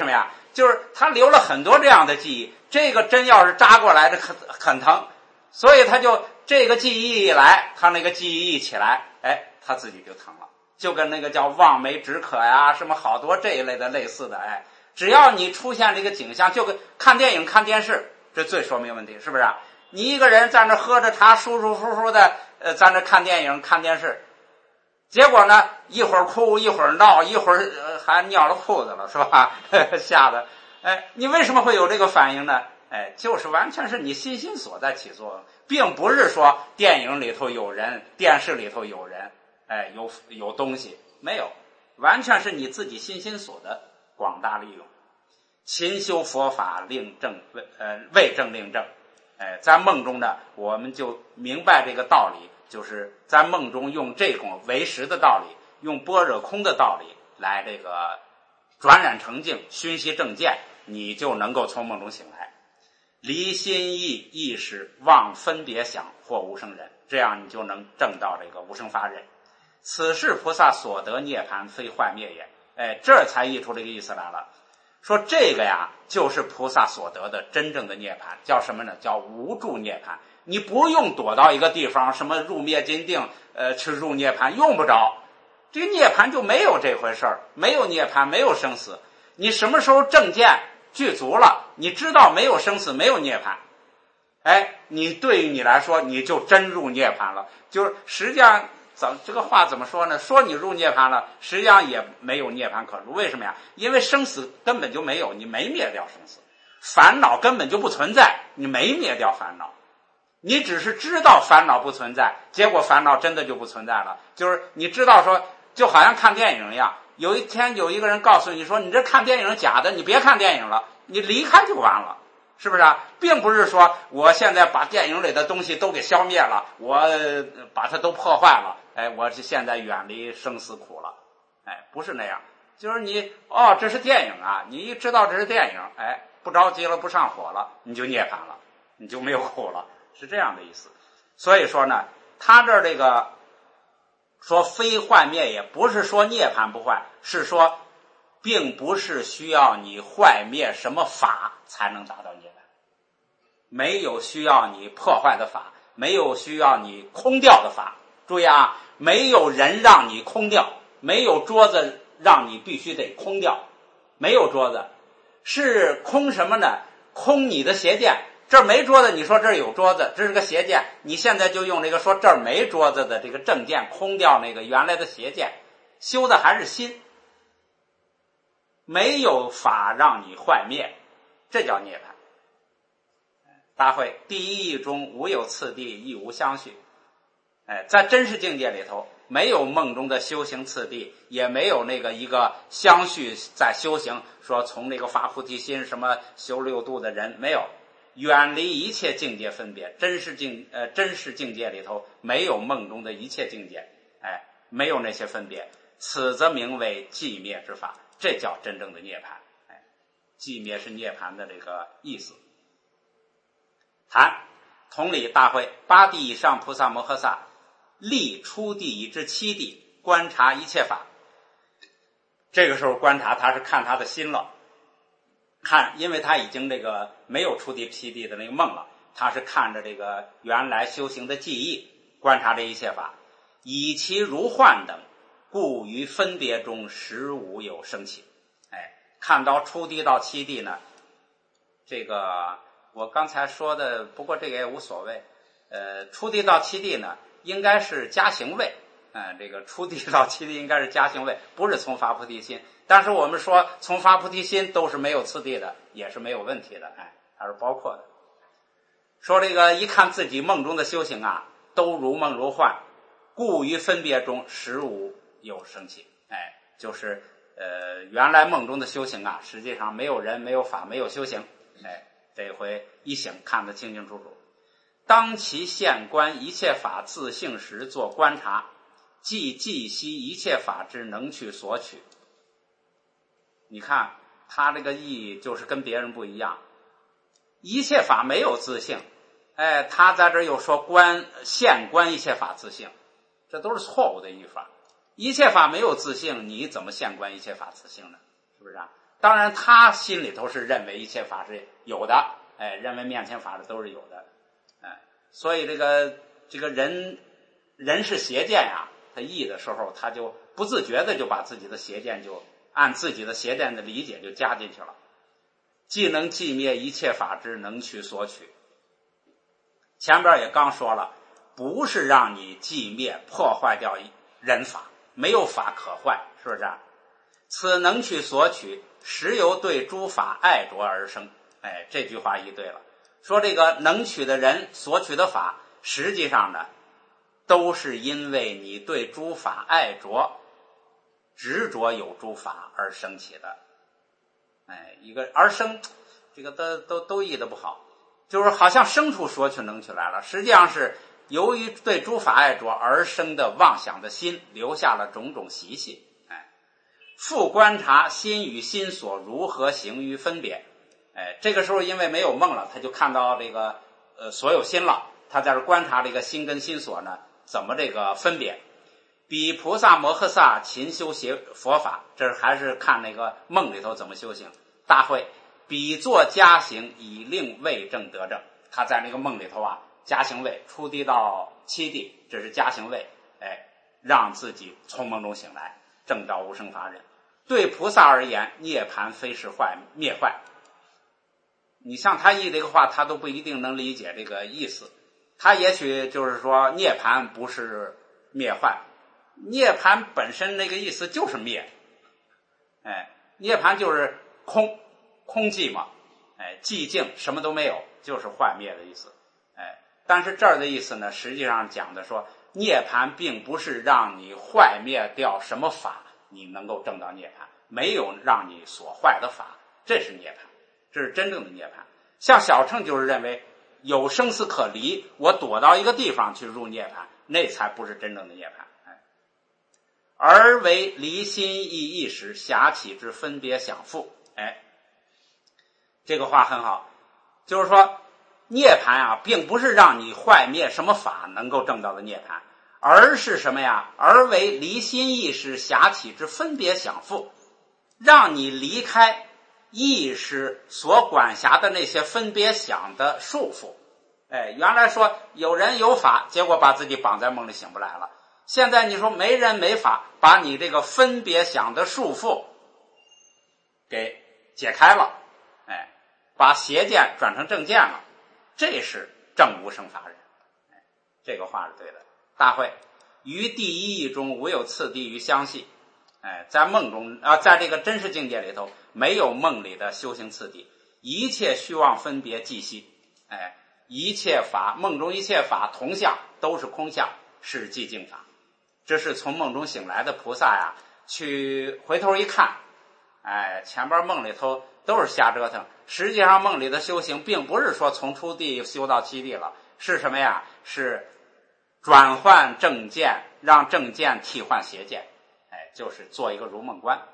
就是他留了很多这样的记忆，这个针要是扎过来的很很疼，所以他就这个记忆一来，他那个记忆一起来，哎，他自己就疼了，就跟那个叫望梅止渴呀，什么好多这一类的类似的，哎，只要你出现这个景象，就跟看电影看电视，这最说明问题，是不是啊？你一个人在那喝着茶，舒舒服服的，呃，在那看电影看电视，结果呢，一会儿哭一会儿闹，一会儿、呃、还尿了裤子了，是吧？吓得，哎，你为什么会有这个反应呢？哎，就是完全是你心心所在起作用，并不是说电影里头有人，电视里头有人，哎，有有东西，没有，完全是你自己心心所的广大利用。勤修佛法，令正呃为正令正。哎，在梦中呢，我们就明白这个道理，就是在梦中用这种唯识的道理，用般若空的道理来这个转染成境，熏习正见，你就能够从梦中醒来，离心意意识忘分别想或无生忍，这样你就能证到这个无生法忍。此是菩萨所得涅槃，非幻灭也。哎，这儿才译出这个意思来了。说这个呀，就是菩萨所得的真正的涅槃，叫什么呢？叫无住涅槃。你不用躲到一个地方，什么入灭金定，呃，去入涅槃，用不着。这个涅槃就没有这回事儿，没有涅槃，没有生死。你什么时候正见具足了，你知道没有生死，没有涅槃，哎，你对于你来说，你就真入涅槃了。就是实际上，怎这个话怎么说呢？说你入涅槃了，实际上也没有涅槃可入。为什么呀？因为生死根本就没有，你没灭掉生死；烦恼根本就不存在，你没灭掉烦恼。你只是知道烦恼不存在，结果烦恼真的就不存在了。就是你知道说，就好像看电影一样，有一天有一个人告诉你说，你这看电影假的，你别看电影了，你离开就完了。是不是啊？并不是说我现在把电影里的东西都给消灭了，我把它都破坏了，哎，我现在远离生死苦了，哎，不是那样。就是你哦，这是电影啊，你一知道这是电影，哎，不着急了，不上火了，你就涅槃了，你就没有苦了，是这样的意思。所以说呢，他这儿这个说非幻灭，也不是说涅槃不坏，是说并不是需要你坏灭什么法才能达到涅槃，没有需要你破坏的法，没有需要你空掉的法。注意啊，没有人让你空掉，没有桌子让你必须得空掉，没有桌子，是空什么呢？空你的邪见。这儿没桌子，你说这儿有桌子，这是个邪见，你现在就用这个说这儿没桌子的这个正见空掉那个原来的邪见，修的还是心，没有法让你坏灭，这叫涅槃。大会第一义中无有次第，亦无相续。哎，在真实境界里头，没有梦中的修行次第，也没有那个一个相续在修行，说从那个发菩提心什么修六度的人没有，远离一切境界分别。真实境呃真实境界里头没有梦中的一切境界，哎，没有那些分别，此则名为寂灭之法，这叫真正的涅槃。哎，寂灭是涅槃的这个意思。谈同理大会，八地以上菩萨摩诃萨立初地以至七地，观察一切法。这个时候观察他是看他的心了，看，因为他已经这个没有初地七地的那个梦了，他是看着这个原来修行的记忆，观察这一切法，以其如幻等，故于分别中实无有生起。哎，看到初地到七地呢，这个我刚才说的，不过这个也无所谓。呃，初地到七地呢，应该是加行位。嗯、呃，这个初地到七地应该是加行位，不是从发菩提心。但是我们说从发菩提心都是没有次第的，也是没有问题的。哎，它是包括的。说这个一看自己梦中的修行啊，都如梦如幻，故于分别中实无有生起。哎，就是呃，原来梦中的修行啊，实际上没有人，没有法，没有修行。哎，这回一醒看得清清楚楚。当其现观一切法自性时做观察，即寂息一切法之能取所取。你看他这个意义就是跟别人不一样，一切法没有自性，哎，他在这又说观现观一切法自性，这都是错误的译法。一切法没有自性，你怎么现观一切法自性呢？是不是啊？ 当然他心里头是认为一切法是有的，哎，认为面前法是都是有的，哎，所以这个这个人人是邪见呀，他译的时候他就不自觉的就把自己的邪见就按自己的邪见的理解就加进去了。既能寂灭一切法之能取所取，前边也刚说了，不是让你寂灭破坏掉人法，没有法可坏，是不是啊？此能取所取，实由对诸法爱着而生。哎，这句话译对了，说这个能取的人所取的法，实际上呢都是因为你对诸法爱着执着有诸法而生起的。哎，一个而生，这个都都都译得不好，就是好像生出所取能取来了，实际上是由于对诸法爱着而生的妄想的心，留下了种种习气。哎，复观察心与心所如何行于分别。哎，这个时候因为没有梦了，他就看到这个呃所有心了，他在这观察这个心跟心所呢怎么这个分别。比菩萨摩诃萨勤修邪佛法，这还是看那个梦里头怎么修行。大会比作加行以令位正得正，他在那个梦里头啊，加行位初地到七地，这是加行位，哎，让自己从梦中醒来，正道无生法忍。对菩萨而言，涅槃非是坏灭坏。你像他译这个话，他都不一定能理解这个意思。他也许就是说，涅槃不是灭坏，涅槃本身那个意思就是灭，哎，涅槃就是空，空寂嘛，哎，寂静，什么都没有，就是坏灭的意思，哎，但是这儿的意思呢，实际上讲的说，涅槃并不是让你坏灭掉什么法，你能够证到涅槃，没有让你所坏的法，这是涅槃，这是真正的涅槃。像小乘就是认为有生死可离，我躲到一个地方去入涅槃，那才不是真正的涅槃。而为离心意意识狭起之分别想复。哎，这个话很好，就是说涅槃啊，并不是让你坏灭什么法能够证到的涅槃，而是什么呀？而为离心意识狭起之分别想复，让你离开意识所管辖的那些分别想的束缚。哎，原来说有人有法，结果把自己绑在梦里醒不来了。现在你说没人没法，把你这个分别想的束缚给解开了，哎，把邪见转成正见了，这是正无生法忍。哎，这个话是对的。大会于第一义中无有次第于相系。哎，在梦中啊，在这个真实境界里头，没有梦里的修行次第，一切虚妄分别即息。哎，一切法，梦中一切法同相都是空相，是寂静法。这是从梦中醒来的菩萨呀，去回头一看，哎，前边梦里头都是瞎折腾。实际上梦里的修行并不是说从初地修到七地了，是什么呀？是转换正见，让正见替换邪见，哎，就是做一个如梦观。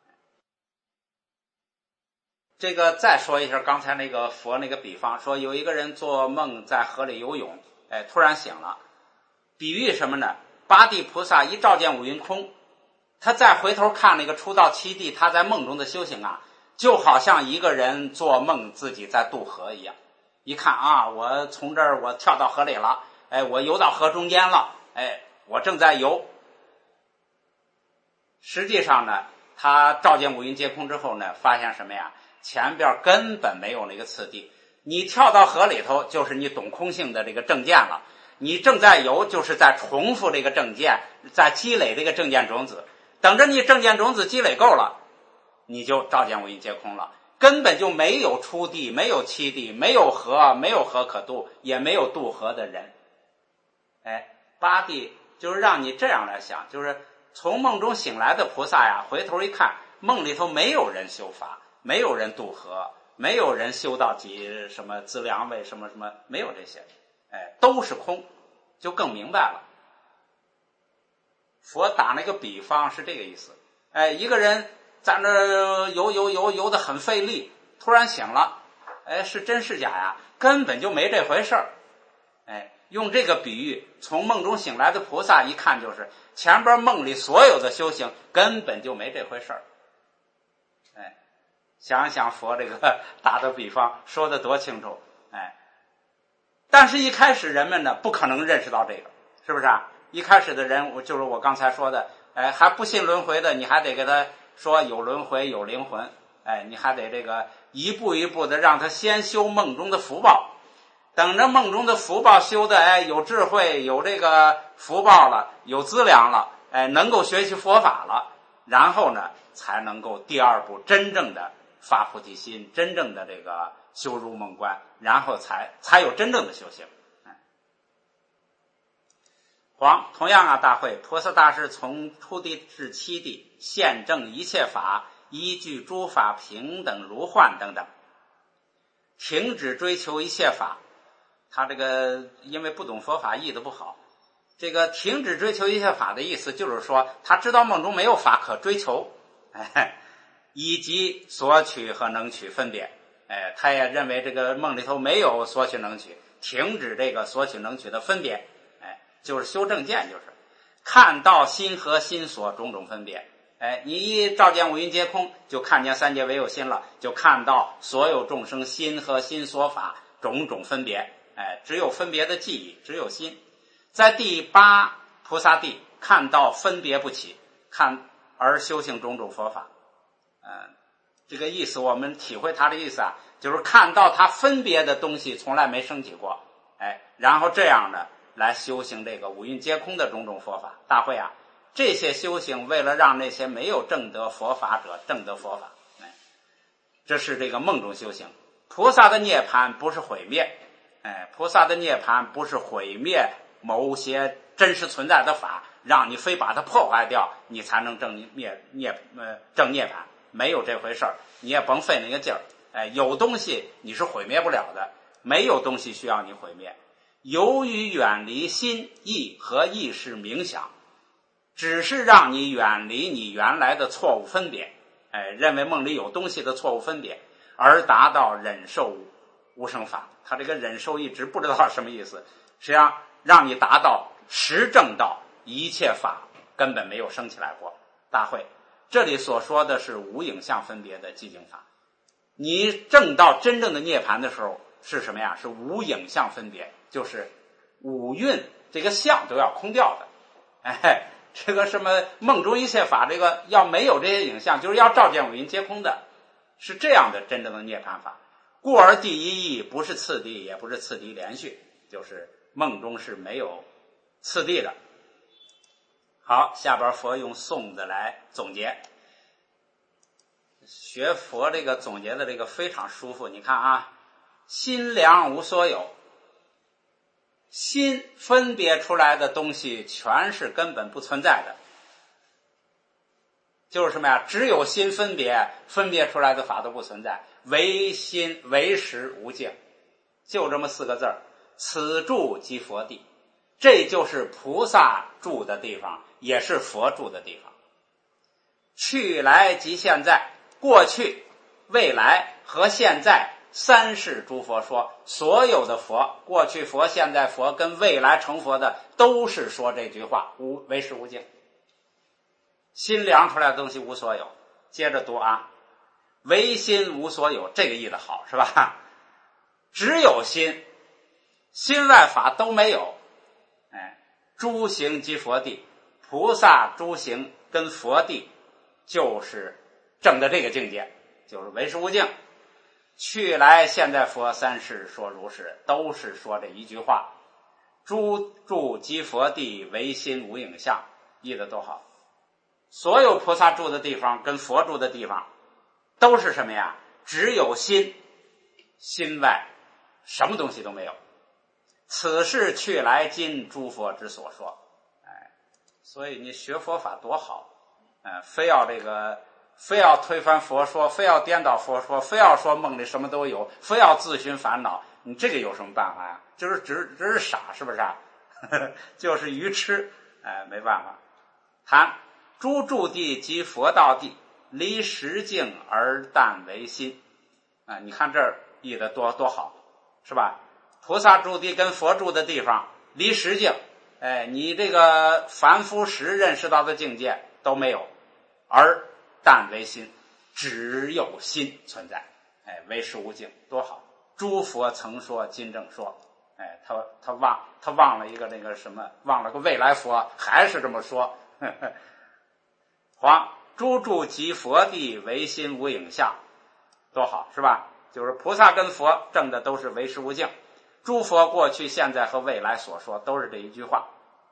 这个再说一下刚才那个佛那个比方，说有一个人做梦在河里游泳，哎，突然醒了，比喻什么呢？八地菩萨一照见五蕴空，他再回头看那个初到七地，他在梦中的修行啊，就好像一个人做梦自己在渡河一样。一看啊，我从这儿我跳到河里了，哎，我游到河中间了，哎，我正在游。实际上呢，他照见五蕴皆空之后呢，发现什么呀？前边根本没有那个次第，你跳到河里头就是你懂空性的这个正见了。你正在游，就是在重复这个正见，在积累这个正见种子，等着你正见种子积累够了，你就照见五蕴皆空了，根本就没有初地，没有七地，没有河，没有河可渡，也没有渡河的人。哎，八地就是让你这样来想，就是从梦中醒来的菩萨呀，回头一看，梦里头没有人修法，没有人渡河，没有人修到几什么资粮位什么什么，没有这些，哎，都是空，就更明白了。佛打那个比方是这个意思，哎，一个人在那游游游游得很费力，突然醒了，哎，是真是假呀？根本就没这回事儿。哎，用这个比喻，从梦中醒来的菩萨一看就是前边梦里所有的修行根本就没这回事儿。哎， 想一想佛这个打的比方说的多清楚，哎，但是一开始人们呢不可能认识到这个，是不是啊？一开始的人，我就是我刚才说的，哎，还不信轮回的，你还得给他说有轮回有灵魂，哎，你还得这个一步一步的让他先修梦中的福报，等着梦中的福报修的，哎，有智慧，有这个福报了，有资粮了，哎，能够学习佛法了，然后呢，才能够第二步真正的发菩提心，真正的这个修入梦观，然后才才有真正的修行。黄同样啊，大会菩萨大师从初地至七地，现证一切法，依据诸法平等如幻等等，停止追求一切法。他这个因为不懂佛法，译得不好。这个停止追求一切法的意思就是说，他知道梦中没有法可追求，哎，以及索取和能取分别，哎，他也认为这个梦里头没有索取能取，停止这个索取能取的分别，哎，就是修正见，就是看到心和心所种种分别。哎，你一照见五蕴皆空，就看见三界唯有心了，就看到所有众生心和心所法种种分别。哎，只有分别的记忆，只有心。在第八菩萨地看到分别不起，看而修行种种佛法。嗯、呃，这个意思我们体会他的意思啊，就是看到他分别的东西从来没升起过，哎，然后这样呢来修行这个五蕴皆空的种种佛法。大会啊，这些修行为了让那些没有证得佛法者证得佛法，哎，这是这个梦中修行。菩萨的涅槃不是毁灭，哎，菩萨的涅槃不是毁灭某些真实存在的法，让你非把它破坏掉，你才能证灭涅呃证涅槃，没有这回事儿，你也甭费那个劲儿。哎，有东西你是毁灭不了的，没有东西需要你毁灭。由于远离心意和意识冥想，只是让你远离你原来的错误分别，哎，认为梦里有东西的错误分别，而达到忍受无生法。他这个忍受一直不知道什么意思，实际上让你达到实证到一切法根本没有升起来过。大会这里所说的是无影像分别的寂静法，你证到真正的涅槃的时候是什么呀？是无影像分别，就是五蕴这个相都要空掉的。哎，这个什么梦中一切法，这个要没有这些影像，就是要照见五蕴皆空的，是这样的真正的涅槃法。故而第一义不是次第，也不是次第连续，就是梦中是没有次第的。好，下边佛用颂子来总结。学佛这个总结的这个非常舒服，你看啊，心量无所有，心分别出来的东西全是根本不存在的，就是什么呀？只有心分别，分别出来的法都不存在，唯心唯识无境，就这么四个字儿。此住即佛地，这就是菩萨住的地方，也是佛住的地方。去来即现在，过去、未来和现在三世诸佛说，所有的佛，过去佛、现在佛跟未来成佛的，都是说这句话，无唯识无境。心量出来的东西无所有。接着读啊，唯心无所有，这个译得好是吧？只有心，心外法都没有。哎，诸行即佛地，菩萨诸行跟佛地就是证的这个境界，就是唯识无境。去来现在佛三世说如是，都是说这一句话。诸住即佛地，唯心无影像，译得多好。所有菩萨住的地方跟佛住的地方都是什么呀？只有心，心外什么东西都没有。此是去来今诸佛之所说。哎，所以你学佛法多好，呃，非要这个非要推翻佛说，非要颠倒佛说，非要说梦里什么都有，非要自寻烦恼，你这个有什么办法呀？就是只只是傻，是不是啊？就是愚痴，哎，没办法。谈诸住地及佛道地，离实境而但为心。啊，你看这儿译得多多好，是吧？菩萨住地跟佛住的地方离实境，哎，你这个凡夫实认识到的境界都没有，而但为心， 只有心存在，哎，唯识无境，多好！诸佛曾说，今正说，哎，他他忘他忘了一个那个什么，忘了个未来佛，还是这么说。呵呵黄诸住即佛地，唯心无影像，多好，是吧？就是菩萨跟佛证的都是唯识无境，诸佛过去、现在和未来所说都是这一句话。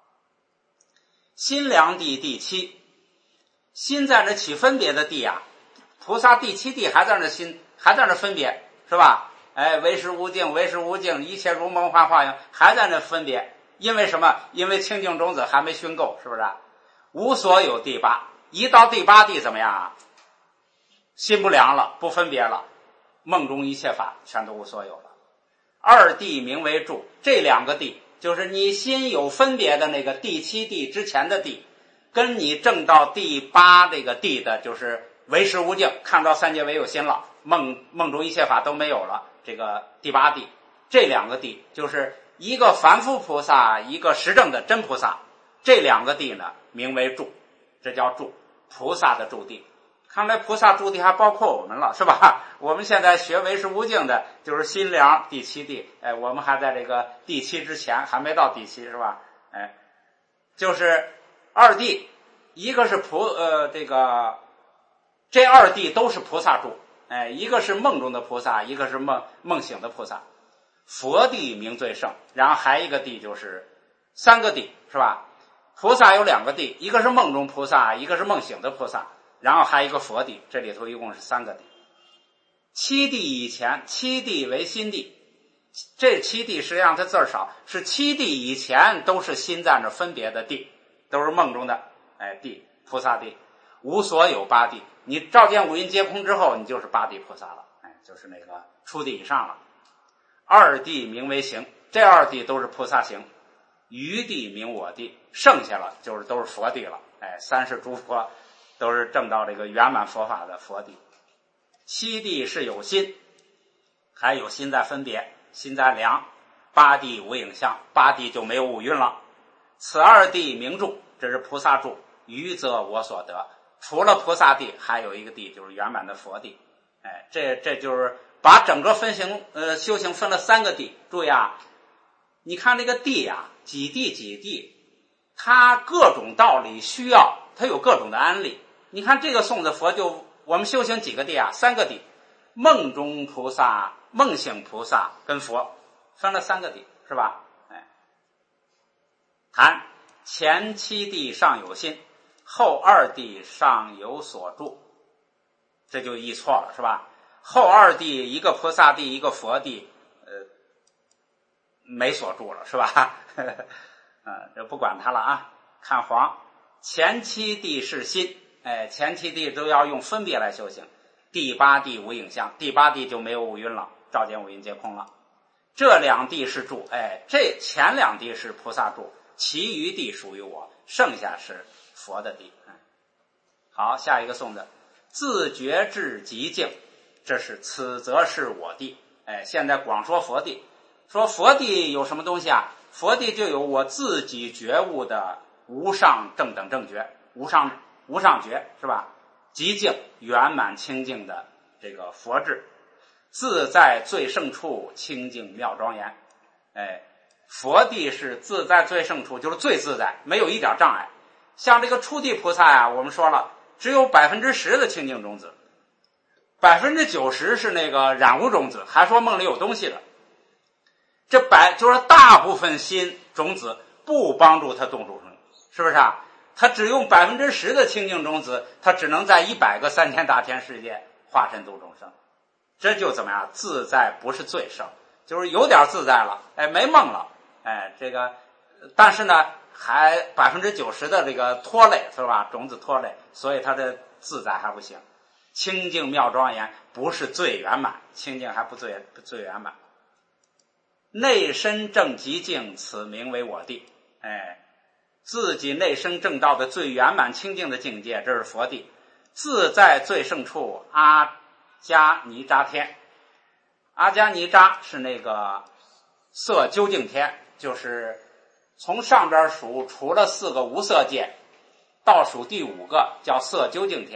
心量地第七，心在那起分别的地啊，菩萨第七地还在那心还在那分别，是吧？哎，唯识无境，唯识无境，一切如梦幻化影，还在那分别。因为什么？因为清净种子还没熏够，是不是？无所有第八，一到第八地怎么样啊？心不良了，不分别了，梦中一切法全都无所有了。二地名为住，这两个地就是你心有分别的那个第七地之前的地，跟你证到第八这个地的，就是唯识无境，看到三界唯有心了，梦梦中一切法都没有了，这个第八地，这两个地就是一个凡夫菩萨，一个实证的真菩萨，这两个地呢名为住，这叫住，菩萨的住地。看来菩萨住地还包括我们了，是吧？我们现在学唯识无境的，就是心量第七地，哎，我们还在这个第七之前，还没到第七，是吧？哎，就是二地，一个是菩呃这个这二地都是菩萨住，哎，一个是梦中的菩萨，一个是梦梦醒的菩萨。佛地名最胜，然后还一个地就是三个地，是吧？菩萨有两个地，一个是梦中菩萨，一个是梦醒的菩萨，然后还有一个佛地，这里头一共是三个地。七地以前，七地为心地，这七地实际上它字儿少，是七地以前都是心在那分别的地，都是梦中的哎地，菩萨地。无所有八地，你照见五蕴皆空之后，你就是八地菩萨了，哎，就是那个初地以上了。二地名为行，这二地都是菩萨行，余地名我地，剩下了就是都是佛地了，哎，三世诸佛都是证到这个圆满佛法的佛地。七地是有心，还有心在分别，心在量。八地无影像，八地就没有五蕴了。此二地名住，这是菩萨住，余则我所得。除了菩萨地，还有一个地就是圆满的佛地。哎，这这就是把整个分行呃修行分了三个地。注意啊，你看这个地啊，几地几地，它各种道理需要，它有各种的安例。你看这个颂的佛就我们修行几个地啊？三个地，梦中菩萨、梦醒菩萨跟佛分了三个地，是吧？哎，谈前七地上有心，后二地上有所住，这就译错了，是吧？后二地一个菩萨地，一个佛地，呃，没所住了，是吧？嗯，这不管它了啊。看黄，前七地是心。哎，前七地都要用分别来修行，第八地无影像，第八地就没有五蕴了，照见五蕴皆空了。这两地是住，哎，这前两地是菩萨住，其余地属于我，剩下是佛的地。好，下一个颂的自觉至极境，这是此则是我地。哎，现在光说佛地，说佛地有什么东西啊？佛地就有我自己觉悟的无上正等正觉，无上无上觉，是吧？极境圆满清净的这个佛智，自在最胜处，清净妙庄严。哎，佛地是自在最胜处，就是最自在，没有一点障碍。像这个初地菩萨呀、啊，我们说了，只有百分之十的清净种子，百分之九十是那个染污种子，还说梦里有东西的。这百就是大部分心种子不帮助他动众生，是不是啊？他只用百分之十的清净种子，他只能在一百个三千大千世界化身度众生，这就怎么样？自在不是最胜，就是有点自在了，哎，没梦了，哎，这个，但是呢，还百分之九十的这个拖累，是吧？种子拖累，所以他的自在还不行。清净妙庄严不是最圆满，清净还不最最圆满。内身正极境，此名为我地。哎。自己内生正道的最圆满清净的境界，这是佛地。自在最胜处，阿迦尼扎天。阿迦尼扎是那个色究竟天，就是从上边数，除了四个无色界，倒数第五个叫色究竟天，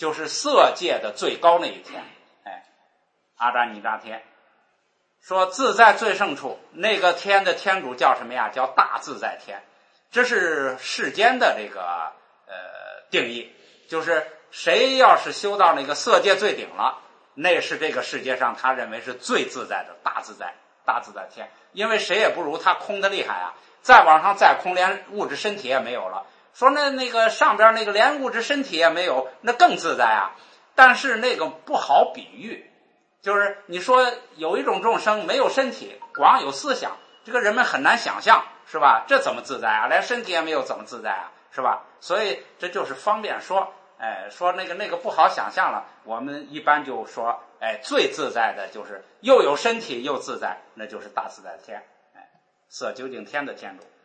就是色界的最高那一天。哎，阿扎尼扎天说自在最胜处，那个天的天主叫什么呀？叫大自在天。这是世间的这个呃定义，就是谁要是修到那个色界最顶了，那是这个世界上他认为是最自在的大自在大自在天，因为谁也不如他空的厉害啊，再往上再空，连物质身体也没有了。说那那个上边那个连物质身体也没有，那更自在啊。但是那个不好比喻，就是你说有一种众生没有身体，光有思想，这个人们很难想象，是吧？这怎么自在啊？连身体也没有，怎么自在啊？是吧？所以这就是方便说，哎，说那个那个不好想象了。我们一般就说，哎，最自在的就是又有身体又自在，那就是大自在天，哎，色究竟天的天主。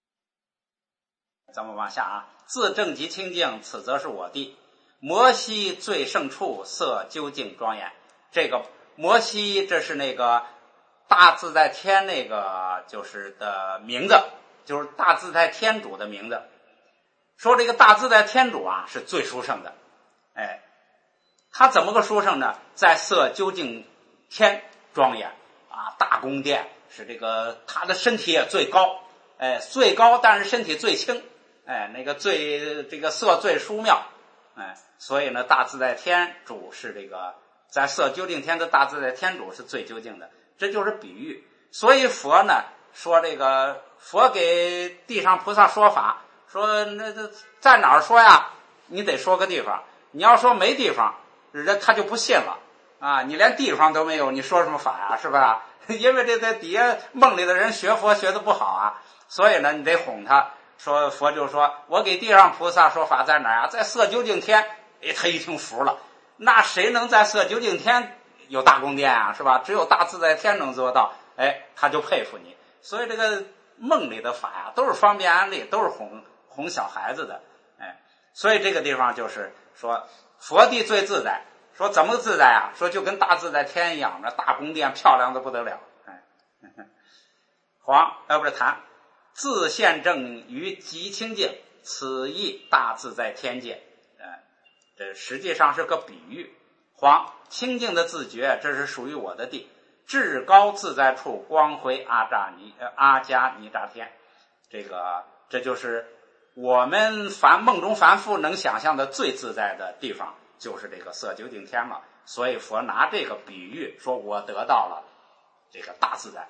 咱们往下啊，自正极清净，此则是我地。摩西最胜处，色究竟庄严。这个摩西，这是那个大自在天那个就是的名字，就是大自在天主的名字。说这个大自在天主啊是最殊胜的，哎，他怎么个殊胜呢？在色究竟天庄严啊，大宫殿是这个他的身体也最高，哎，最高但是身体最轻，哎，那个最这个色最殊妙，哎，所以呢，大自在天主是这个在色究竟天的大自在天主是最究竟的，这就是比喻。所以佛呢说这个佛给地上菩萨说法，说那这在哪儿说呀？你得说个地方，你要说没地方，人他就不信了啊！你连地方都没有，你说什么法呀？是吧？因为这在底下梦里的人学佛学的不好啊，所以呢，你得哄他。说佛就说我给地上菩萨说法在哪儿啊？在色究竟天。哎，他一听服了，那谁能在色究竟天有大宫殿啊？是吧？只有大自在天能做到。哎，他就佩服你。所以这个梦里的法呀，都是方便安利，都是哄哄小孩子的。哎，所以这个地方就是说佛地最自在。说怎么自在啊？说就跟大自在天一样，那大宫殿漂亮的不得了。哎，黄呃不是谈自现正于极清净，此亦大自在天界。哎，这实际上是个比喻。黄清净的自觉，这是属于我的地。至高自在处，光辉阿扎尼呃阿迦尼扎天。这个这就是我们凡梦中凡夫能想象的最自在的地方，就是这个色究竟天了。所以佛拿这个比喻说，我得到了这个大自在。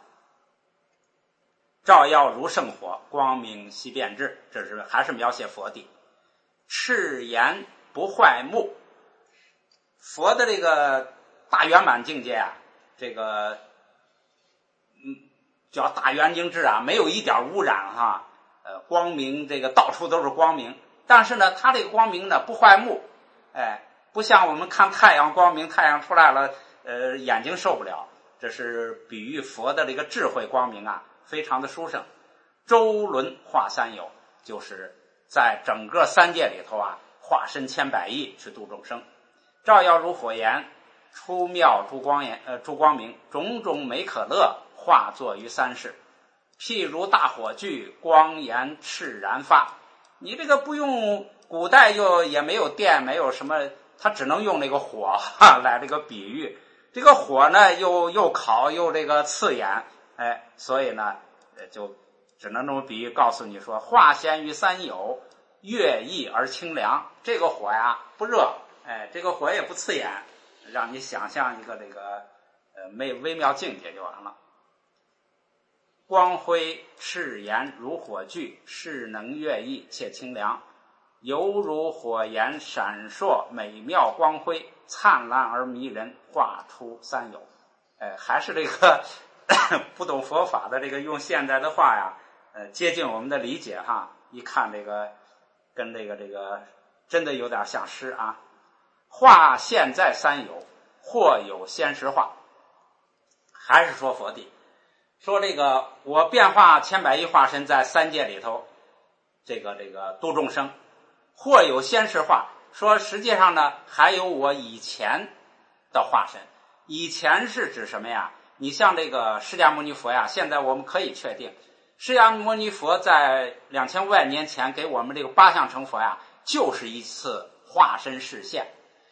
照耀如圣火，光明悉遍智，这是还是描写佛地。赤颜不坏目，佛的这个大圆满境界啊，这个嗯叫大圆净智啊，没有一点污染哈，呃，光明这个到处都是光明。但是呢，它这个光明呢不坏目，哎，不像我们看太阳光明，太阳出来了，呃，眼睛受不了。这是比喻佛的这个智慧光明啊，非常的殊胜。周轮化三有，就是在整个三界里头啊，化身千百亿去度众生。照耀如火焰，出妙诸光焰呃诸光明，种种美可乐，化作于三世。譬如大火炬，光焰炽然发。你这个不用，古代又也没有电，没有什么，它只能用那个火哈来这个比喻。这个火呢，又又烤又这个刺眼，哎，所以呢，就只能这么比喻，告诉你说，化现于三有，悦意而清凉。这个火呀不热，哎，这个火也不刺眼，让你想象一个这个呃微微妙境界就完了。光辉赤炎如火炬，势能悦意且清凉，犹如火焰闪烁，美妙光辉，灿烂而迷人，画出三有。哎，还是这个不懂佛法的这个用现代的话呀，呃，接近我们的理解哈。一看这个跟这个这个真的有点像诗啊。化现在三有，或有先实化，还是说佛地。说这个我变化千百亿化身在三界里头，这个这个度众生，或有先实化。说实际上呢，还有我以前的化身。以前是指什么呀？你像这个释迦牟尼佛呀，现在我们可以确定，释迦牟尼佛在两千五百年前给我们这个八相成佛呀，就是一次化身示现。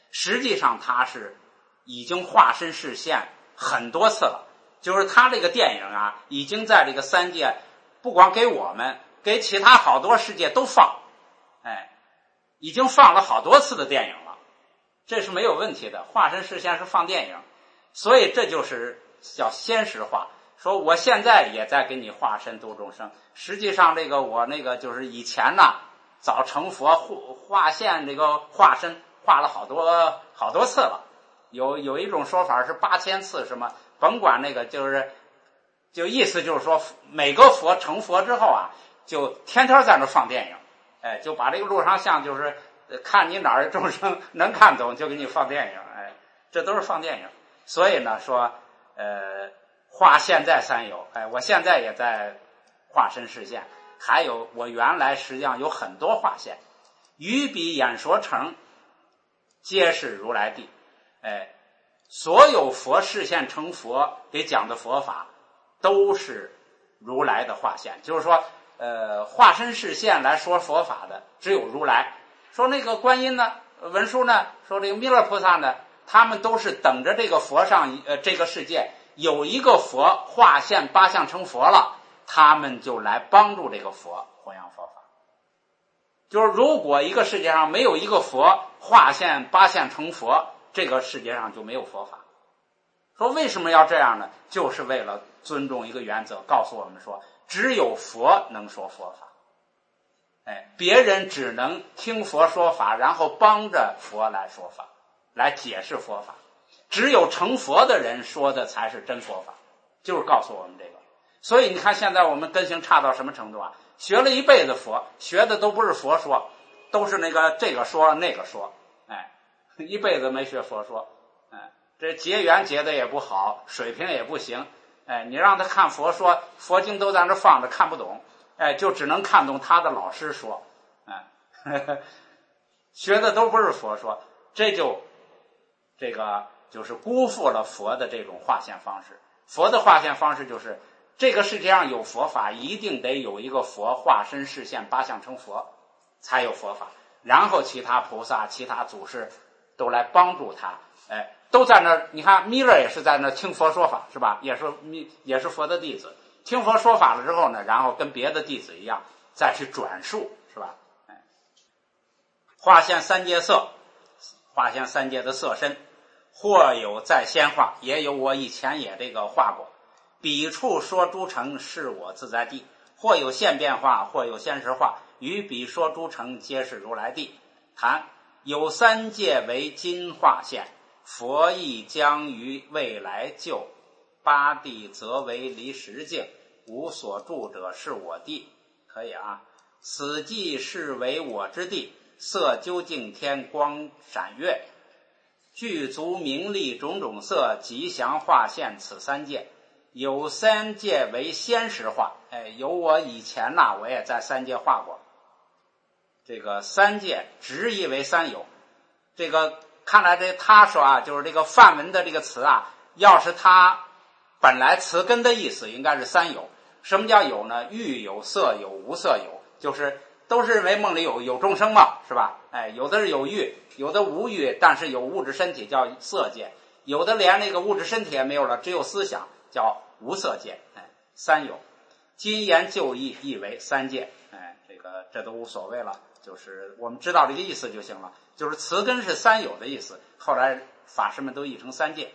实际上他是已经化身示现很多次了，就是他这个电影啊，已经在这个三界，不光给我们，给其他好多世界都放，哎，已经放了好多次的电影了，这是没有问题的。化身示现是放电影，所以这就是叫现实化。说我现在也在给你化身度众生，实际上这个我那个就是以前呢，早成佛化现这个化身化了好多好多次了，有有一种说法是八千次什么，甭管那个就是就意思就是说每个佛成佛之后啊，就天天在那放电影，哎，就把这个录像像就是看你哪儿众生能看懂就给你放电影，哎，这都是放电影。所以呢说呃化现在三有，哎，我现在也在化身示现，还有我原来实际上有很多化现，于彼演说成皆是如来地，哎，所有佛示现成佛给讲的佛法都是如来的化现，就是说呃化身示现来说佛法的只有如来。说那个观音呢，文殊呢，说这个弥勒菩萨呢，他们都是等着这个佛上呃这个世界有一个佛化现八相成佛了，他们就来帮助这个佛弘扬佛法。就是如果一个世界上没有一个佛化现八相成佛，这个世界上就没有佛法。说为什么要这样呢？就是为了尊重一个原则，告诉我们说只有佛能说佛法，哎，别人只能听佛说法，然后帮着佛来说法，来解释佛法。只有成佛的人说的才是真佛法，就是告诉我们这个。所以你看现在我们根性差到什么程度啊？学了一辈子佛，学的都不是佛说，都是那个这个说那个说，哎，一辈子没学佛说，哎，这结缘结的也不好，水平也不行，哎，你让他看佛说，佛经都在那放着看不懂，哎，就只能看懂他的老师说，哎，呵呵，学的都不是佛说，这就这个就是辜负了佛的这种化现方式。佛的化现方式就是这个世界上有佛法，一定得有一个佛化身示现八相成佛才有佛法，然后其他菩萨其他祖师都来帮助他，哎，都在那儿。你看弥勒也是在那儿听佛说法，是吧？也是也是佛的弟子，听佛说法了之后呢，然后跟别的弟子一样再去转述，是吧？哎，化现三界色，化现三界的色身，或有在先化，也有我以前也这个画过。彼处说诸城是我自在地，或有现变化，或有现实化，于彼说诸城皆是如来地。谈有三界为今化现，佛亦将于未来就，八地则为离实境，无所住者是我地。可以啊，此即是为我之地，色究竟天光闪月，具足名利种种色，吉祥化现此三界。有三界为先实化，哎，有我以前呐、啊，我也在三界画过。这个三界直译为三有，这个看来这他说啊，就是这个梵文的这个词啊，要是他本来词根的意思应该是三有。什么叫有呢？欲有、色有、无色有，就是都是认为梦里有有众生嘛，是吧？哎，有的是有欲，有的无欲，但是有物质身体叫色界，有的连那个物质身体也没有了，只有思想叫无色界。哎，三有。今言就义译为三界，哎，这个这都无所谓了，就是我们知道这个意思就行了。就是词根是三有的意思，后来法师们都译成三界。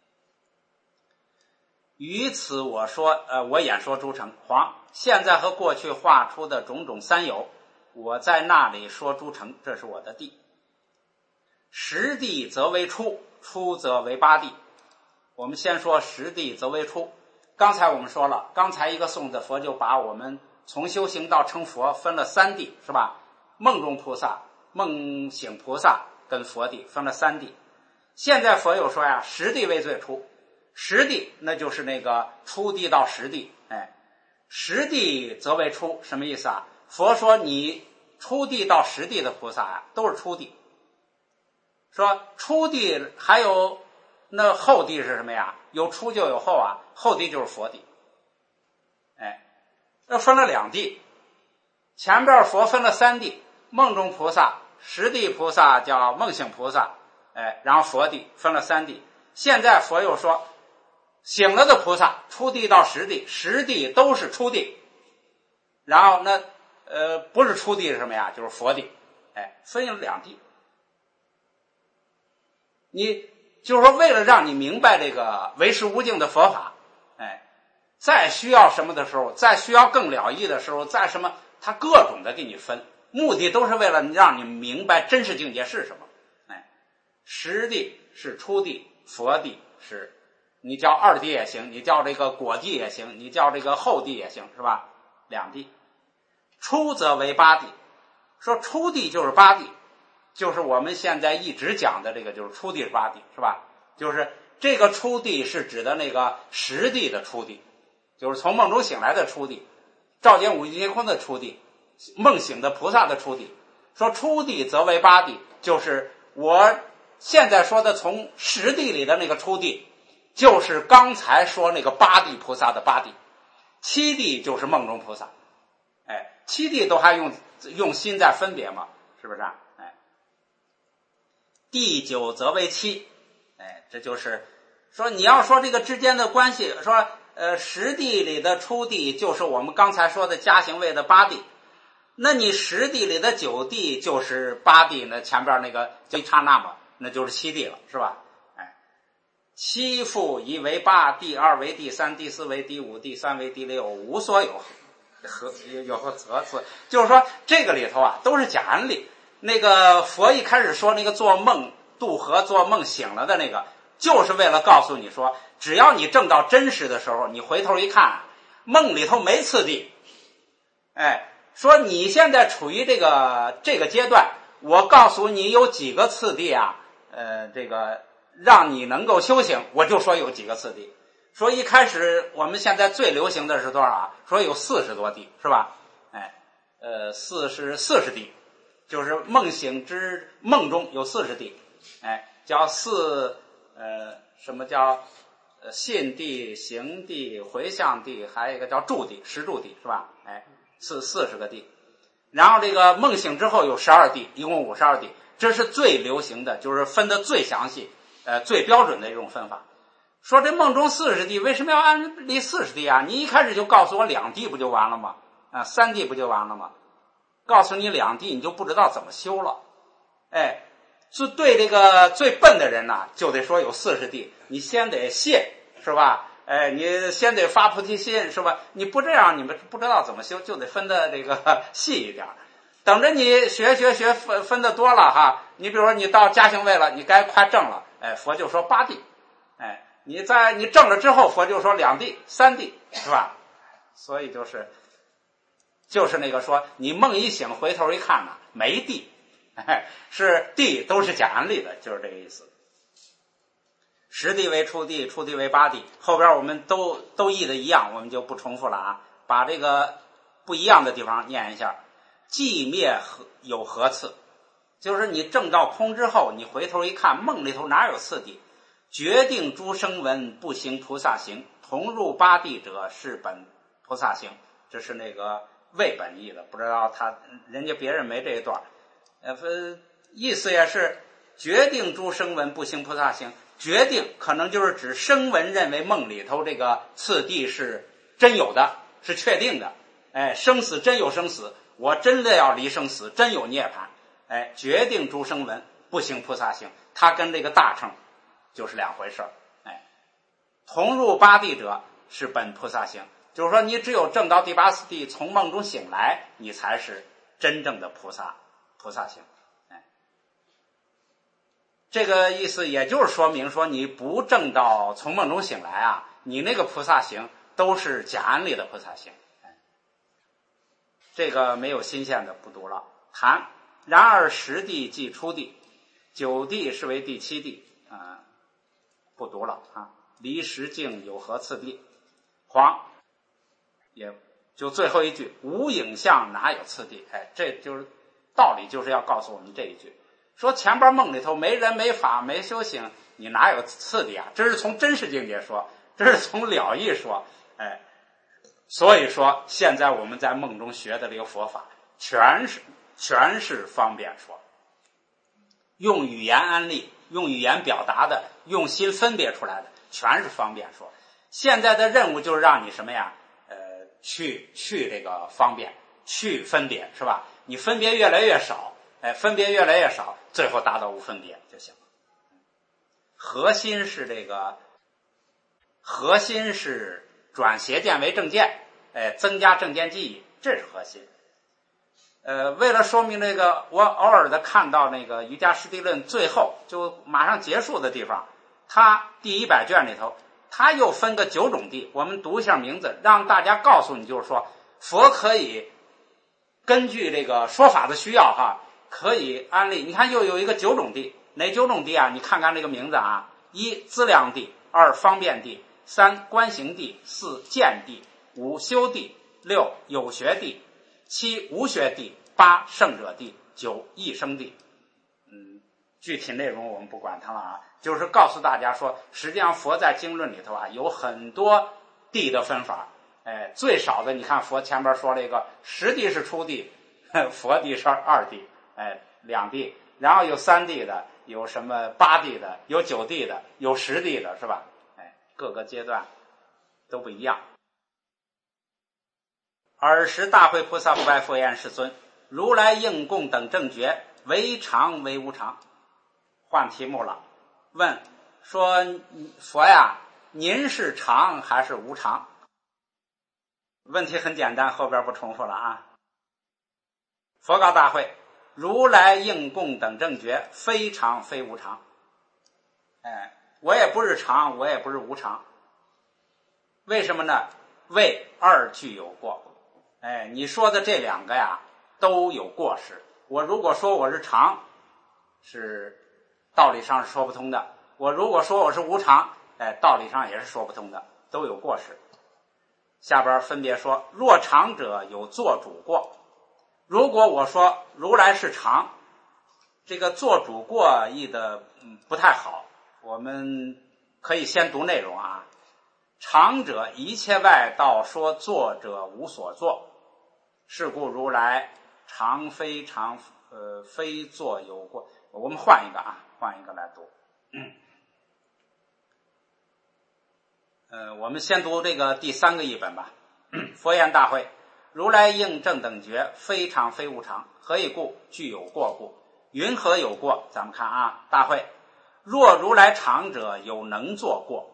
于此我说，呃，我演说诸城黄，现在和过去画出的种种三有，我在那里说诸城，这是我的地。实地则为出，出则为八地。我们先说实地则为出。刚才我们说了，刚才一个颂的佛就把我们从修行到成佛分了三地，是吧？梦中菩萨、梦醒菩萨跟佛地分了三地。现在佛又说呀，实地为最初。实地那就是那个初地到实地，哎，实地则为初，什么意思啊？佛说你初地到实地的菩萨啊，都是初地。说初地还有那后地是什么呀？有初就有后啊，后地就是佛地。哎，那分了两地，前边佛分了三地，梦中菩萨、实地菩萨叫梦醒菩萨， 哎，然后佛地分了三地。现在佛又说，醒了的菩萨初地到十地，十地都是初地，然后那呃不是初地是什么呀？就是佛地，哎，分了两地。你就是说，为了让你明白这个唯识无境的佛法，哎，再需要什么的时候，再需要更了义的时候，再什么，他各种的给你分，目的都是为了让你明白真实境界是什么。哎，实地是初地，佛地是，你叫二地也行，你叫这个果地也行，你叫这个后地也行，是吧？两地。初则为八地，说初地就是八地，就是我们现在一直讲的这个，就是初地是八地，是吧？就是这个初地是指的那个实地的初地，就是从梦中醒来的初地，照见五境空的初地，梦醒的菩萨的初地。说初地则为八地，就是我现在说的从实地里的那个初地，就是刚才说那个八地菩萨的八地。七地就是梦中菩萨，哎，七地都还用用心在分别嘛，是不是啊？哎，第九则为七，哎，这就是说你要说这个之间的关系，说呃实地里的初地就是我们刚才说的加行位的八地，那你实地里的九地就是八地，那前边那个一刹那嘛，那就是七地了，是吧？哎，七复一为八，第二为第三，第四为第五，第三为第六，无所有和有和则次，就是说这个里头啊都是假案例。那个佛一开始说那个做梦渡河做梦醒了的那个，就是为了告诉你说，只要你证到真实的时候，你回头一看，梦里头没次第。哎，说你现在处于这个这个阶段，我告诉你有几个次第啊，呃，这个让你能够修行，我就说有几个次第。说一开始我们现在最流行的是多少啊？说有四十多地，是吧？哎，呃，四十四十地。就是梦醒之梦中有四十地，哎，叫四呃什么叫呃信地、行地、回向地，还有一个叫住地、实住地，是吧？哎，四四十个地。然后这个梦醒之后有十二地，一共五十二地，这是最流行的，就是分得最详细、呃最标准的一种分法。说这梦中四十地为什么要按立四十地啊？你一开始就告诉我两地不就完了吗？啊，三地不就完了吗？告诉你两地，你就不知道怎么修了。哎，就对这个最笨的人呢，就得说有四十地，你先得信，是吧？哎，你先得发菩提心，是吧？你不这样，你们不知道怎么修，就得分的这个细一点。等着你学学学分分的多了哈，你比如说你到加行位了，你该快证了，哎，佛就说八地，哎，你在你证了之后，佛就说两地、三地，是吧？所以就是。就是那个说你梦一醒回头一看呢、啊、没地，是地都是假案例的，就是这个意思。实地为初地，初地为八地，后边我们都都译的一样，我们就不重复了啊，把这个不一样的地方念一下。寂灭有何次，就是你证到空之后，你回头一看，梦里头哪有次第？决定诸声闻不行菩萨行，同入八地者是本菩萨行。这是那个魏本译的，不知道他人家别人没这一段，呃，意思也是决定诸声闻不行菩萨行。决定可能就是指声闻认为梦里头这个次第是真有的，是确定的。哎，生死真有生死，我真的要离生死，真有涅槃。哎，决定诸声闻不行菩萨行，它跟这个大乘就是两回事。哎，同入八地者是本菩萨行。就是说你只有证到第八次地，从梦中醒来，你才是真正的菩萨菩萨行。哎，这个意思也就是说明说你不证到从梦中醒来啊，你那个菩萨行都是假案例的菩萨行。哎，这个没有新鲜的不读了。谈然而十地即初地，九地是为第七地啊、呃，不读了啊。离实境有何次第？黄也就最后一句，无影像哪有次第？哎，这就是道理，就是要告诉我们这一句，说前边梦里头没人没法没修行，你哪有次第啊？这是从真实境界说，这是从了义说。哎，所以说现在我们在梦中学的这个佛法，全是全是方便说，用语言安利， 用语言表达的，用心分别出来的，全是方便说。现在的任务就是让你什么呀？呃，去去这个方便，去分别，是吧？你分别越来越少，哎，分别越来越少，最后达到无分别就行了。核心是这个，核心是转邪见为正见，哎，增加正见记忆，这是核心。呃，为了说明这个，我偶尔的看到那个《瑜伽师地论》最后就马上结束的地方，它第一百卷里头，它又分个九种地，我们读一下名字，让大家告诉你，就是说佛可以根据这个说法的需要哈，可以安利。你看又有一个九种地，哪九种地啊？你看看这个名字啊：一资粮地，二方便地，三观行地，四见地，五修地，六有学地，七无学地，八圣者地，九一生地。嗯，具体内容我们不管它了啊，就是告诉大家说，实际上佛在经论里头啊有很多地的分法。哎，最少的你看佛前边说了一个十地是初地，佛地是二地，哎，两地，然后有三地的，有什么八地的，有九地的，有十地的，是吧？哎，各个阶段都不一样。尔时大慧菩萨不白佛言：世尊，如来应供等正觉，为常为无常。换题目了，问说佛呀，您是常还是无常？问题很简单，后边不重复了啊。佛告大慧：如来应供等正觉，非常非无常。哎，我也不是常，我也不是无常。为什么呢？为二俱有过。哎，你说的这两个呀都有过失。我如果说我是常，是道理上是说不通的；我如果说我是无常，哎，道理上也是说不通的，都有过失。下边分别说，若常者有做主过。如果我说如来是常，这个做主过译的嗯不太好，我们可以先读内容啊。常者，一切外道说作者无所作，是故如来常非常，呃，非作有过。我们换一个啊，换一个来读。嗯呃，我们先读这个第三个译本吧。佛言大慧，如来应正等觉，非常非无常，何以故？具有过故。云何有过？咱们看啊，大慧，若如来常者，有能作过。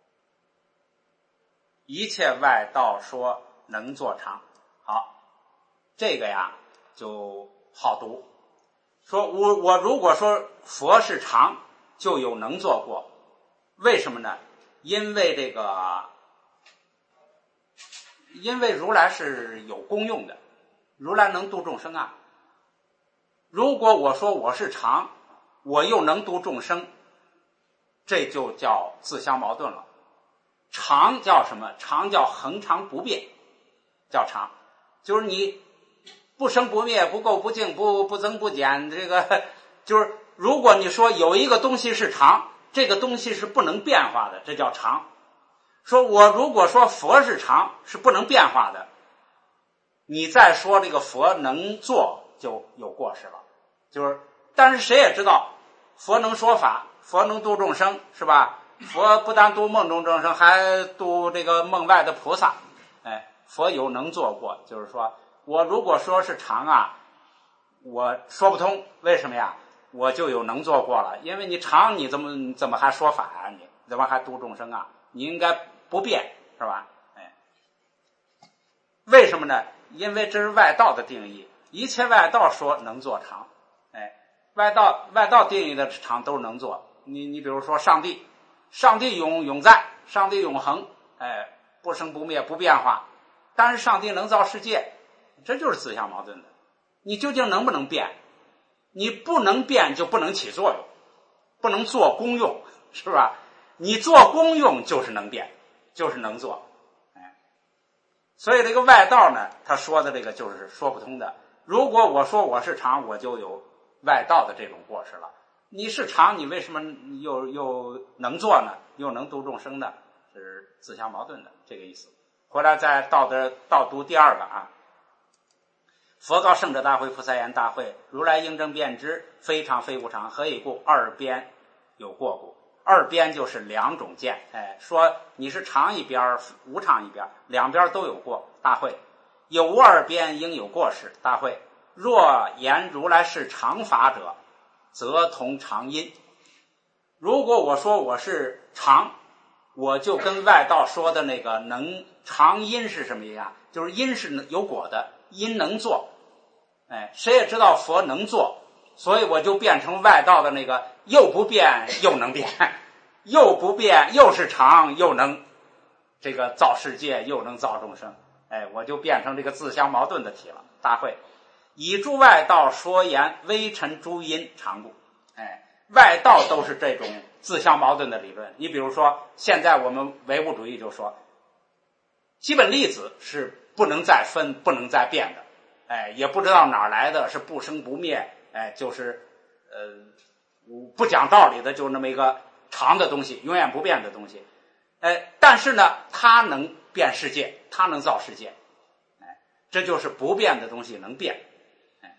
一切外道说能作常。好，这个呀就好读。说我我如果说佛是常，就有能作过。为什么呢？因为这个，因为如来是有功用的，如来能度众生啊。如果我说我是常，我又能度众生，这就叫自相矛盾了。常叫什么？常叫恒常不变，叫常，就是你不生不灭，不垢不净，不不增不减。这个就是如果你说有一个东西是常，这个东西是不能变化的，这叫常。说我如果说佛是常，是不能变化的，你再说这个佛能做就有过失了。就是但是谁也知道佛能说法，佛能度众生，是吧？佛不但度梦中众生，还度这个梦外的菩萨。哎，佛有能做过，就是说我如果说是常啊，我说不通。为什么呀？我就有能做过了。因为你常，你怎么你怎么还说法啊？你怎么还度众生啊？你应该不变，是吧？哎，为什么呢？因为这是外道的定义，一切外道说能做常。哎，外道外道定义的常都是能做。你你比如说上帝，上帝永永在，上帝永恒，哎，不生不灭，不变化。但是上帝能造世界，这就是自相矛盾的。你究竟能不能变？你不能变就不能起作用，不能做功用，是吧？你做功用就是能变，就是能做。哎，所以这个外道呢，他说的这个就是说不通的。如果我说我是常，我就有外道的这种过失了。你是常，你为什么又又能做呢？又能度众生呢？这是自相矛盾的，这个意思。回来再倒的倒读第二个啊。佛告圣者大慧菩萨言：大慧，如来应正遍知，非常非无常，何以故？二边有过故。二边就是两种见，哎，说你是常一边无常一边，两边都有过，大会。有无二边应有过失，大会。若言如来是常法者，则同常因。如果我说我是常，我就跟外道说的那个能常因是什么一样？就是因是有果的，因能做。哎，谁也知道佛能做，所以我就变成外道的那个又不变又能变，又不变又是常，又能这个造世界，又能造众生。哎，我就变成这个自相矛盾的体了。大会以诸外道说言微尘诸因常故。哎，外道都是这种自相矛盾的理论。你比如说现在我们唯物主义就说基本粒子是不能再分不能再变的，哎，也不知道哪儿来的，是不生不灭，哎，就是呃不讲道理的，就那么一个常的东西，永远不变的东西。哎，但是呢它能变世界，它能造世界，哎，这就是不变的东西能变。哎，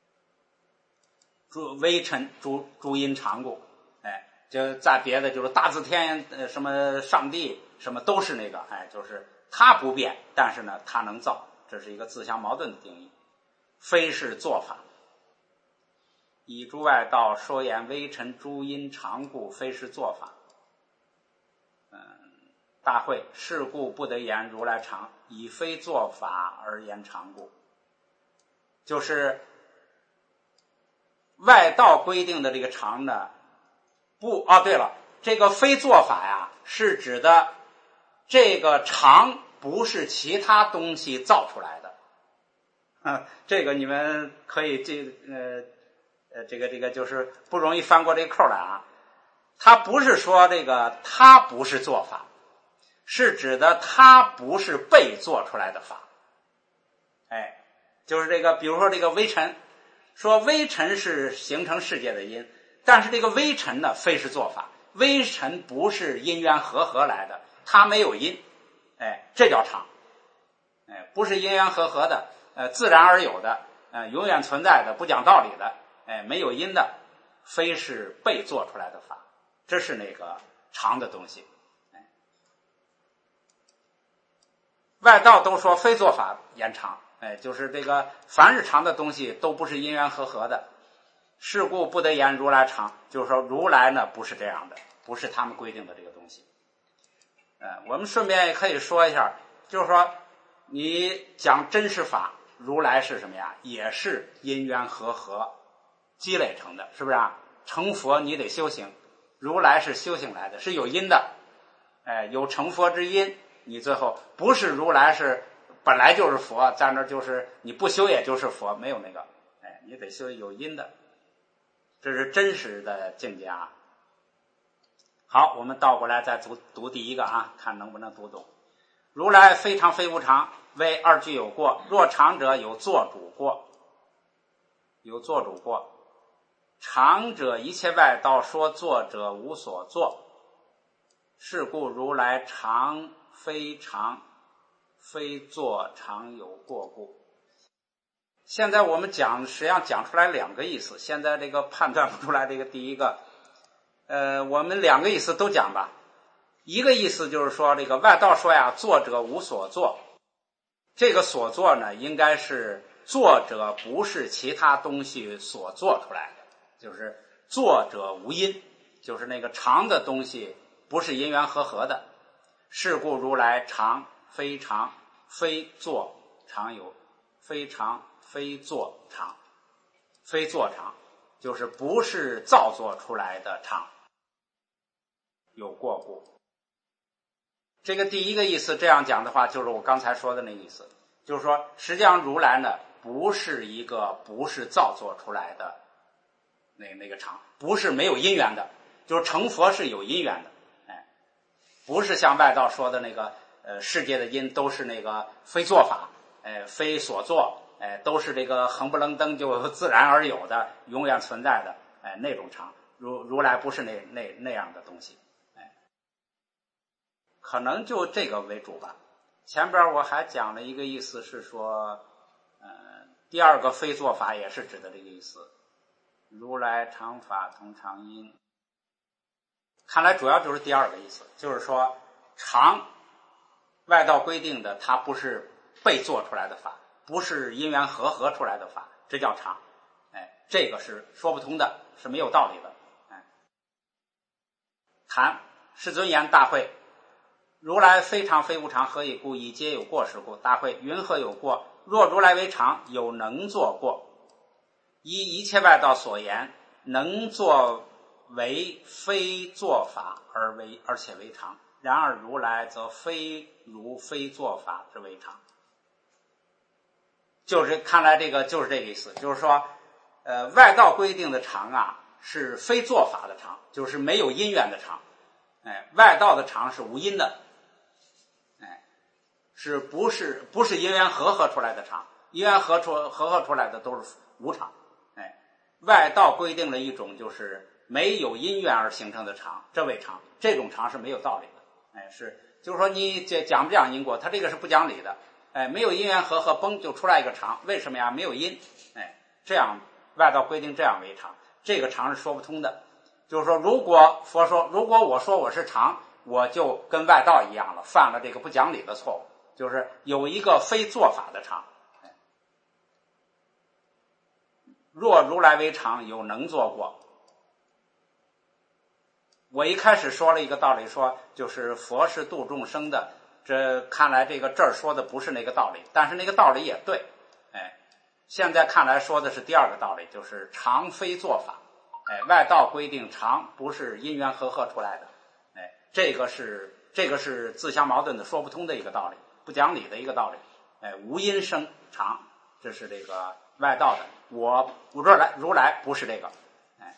诸微尘诸诸因常故。哎，就在别的就是大自天呃什么上帝什么都是那个，哎，就是它不变，但是呢它能造，这是一个自相矛盾的定义。非是做法，以诸外道说言微尘诸因常故，非是做法。嗯，大会是故不得言如来常，以非做法而言常故。就是外道规定的这个常呢，不啊，对了，这个非做法呀，是指的这个常不是其他东西造出来的。啊，这个你们可以这呃呃这个这个就是不容易翻过这个扣来啊。它不是说这个它不是做法，是指的它不是被做出来的法。哎，就是这个，比如说这个微尘，说微尘是形成世界的因，但是这个微尘呢非是做法，微尘不是因缘和合来的，它没有因，哎，这叫常。哎，不是因缘和合的，呃，自然而有的，呃，永远存在的，不讲道理的，哎，没有因的，非是被做出来的法，这是那个常的东西。哎，外道都说非做法言常，哎，就是这个凡是常的东西都不是因缘和合的，是故不得言如来常，就是说如来呢不是这样的，不是他们规定的这个东西。呃，我们顺便也可以说一下，就是说你讲真实法，如来是什么呀？也是因缘和合积累成的，是不是啊？成佛你得修行，如来是修行来的，是有因的，哎，有成佛之因。你最后不是如来是本来就是佛，在那就是你不修也就是佛，没有那个，哎，你得修有因的，这是真实的境界啊。好，我们倒过来再读读第一个啊，看能不能读懂。如来非常非无常，为二句有过。若常者有作主过，有作主过。常者一切外道说作者无所作，是故如来常非常，非作常有过故。现在我们讲实际上讲出来两个意思，现在这个判断不出来这个第一个，呃，我们两个意思都讲吧。一个意思就是说，这个外道说呀，作者无所作，这个所作呢，应该是作者不是其他东西所做出来的，就是作者无因，就是那个常的东西不是因缘和合的。是故如来常非常，非作常有，非常非作常，非作常就是不是造作出来的常，有过故。这个第一个意思这样讲的话，就是我刚才说的那意思，就是说实际上如来呢不是一个不是造作出来的那那个常，不是没有因缘的，就是成佛是有因缘的，哎，不是像外道说的那个呃世界的因都是那个非做法，哎，非所作，哎，都是这个横不楞登就自然而有的，永远存在的，哎，那种常，如如来不是那那那样的东西。可能就这个为主吧。前边我还讲了一个意思是说，呃，第二个非做法也是指的这个意思。如来常法同常因， 看来主要就是第二个意思，就是说常外道规定的，它不是被做出来的法，不是因缘和合出来的法，这叫常。哎，这个是说不通的，是没有道理的。哎，谈世尊言大会，如来非常非无常，何以故？以皆有过失故。大会云何有过？若如来为常，有能作过。依一切外道所言，能作为非作法而为而且为常。然而如来则非如非作法之为常。就是看来这个就是这个意思，就是说呃，外道规定的常啊，是非作法的常，就是没有因缘的常。哎，外道的常是无因的，哎，是不是不是因缘和合出来的常？因缘合出和合出来的都是无常。哎，外道规定了一种就是没有因缘而形成的常，这为常，这种常是没有道理的。哎，是就是说你这讲不讲因果，它这个是不讲理的。哎，没有因缘和合，崩就出来一个常，为什么呀？没有因。哎，这样外道规定这样为常，这个常是说不通的。就是说，如果佛说，如果我说我是常，我就跟外道一样了，犯了这个不讲理的错误，就是有一个非做法的常。若如来为常，有能作过。我一开始说了一个道理，说就是佛是度众生的，这看来这个这儿说的不是那个道理，但是那个道理也对。哎，现在看来说的是第二个道理，就是常非做法。哎，外道规定常不是因缘和合出来的。哎，这个是这个是自相矛盾的，说不通的一个道理，不讲理的一个道理。哎，无因生常，这是这个外道的。我如来如来不是这个。哎，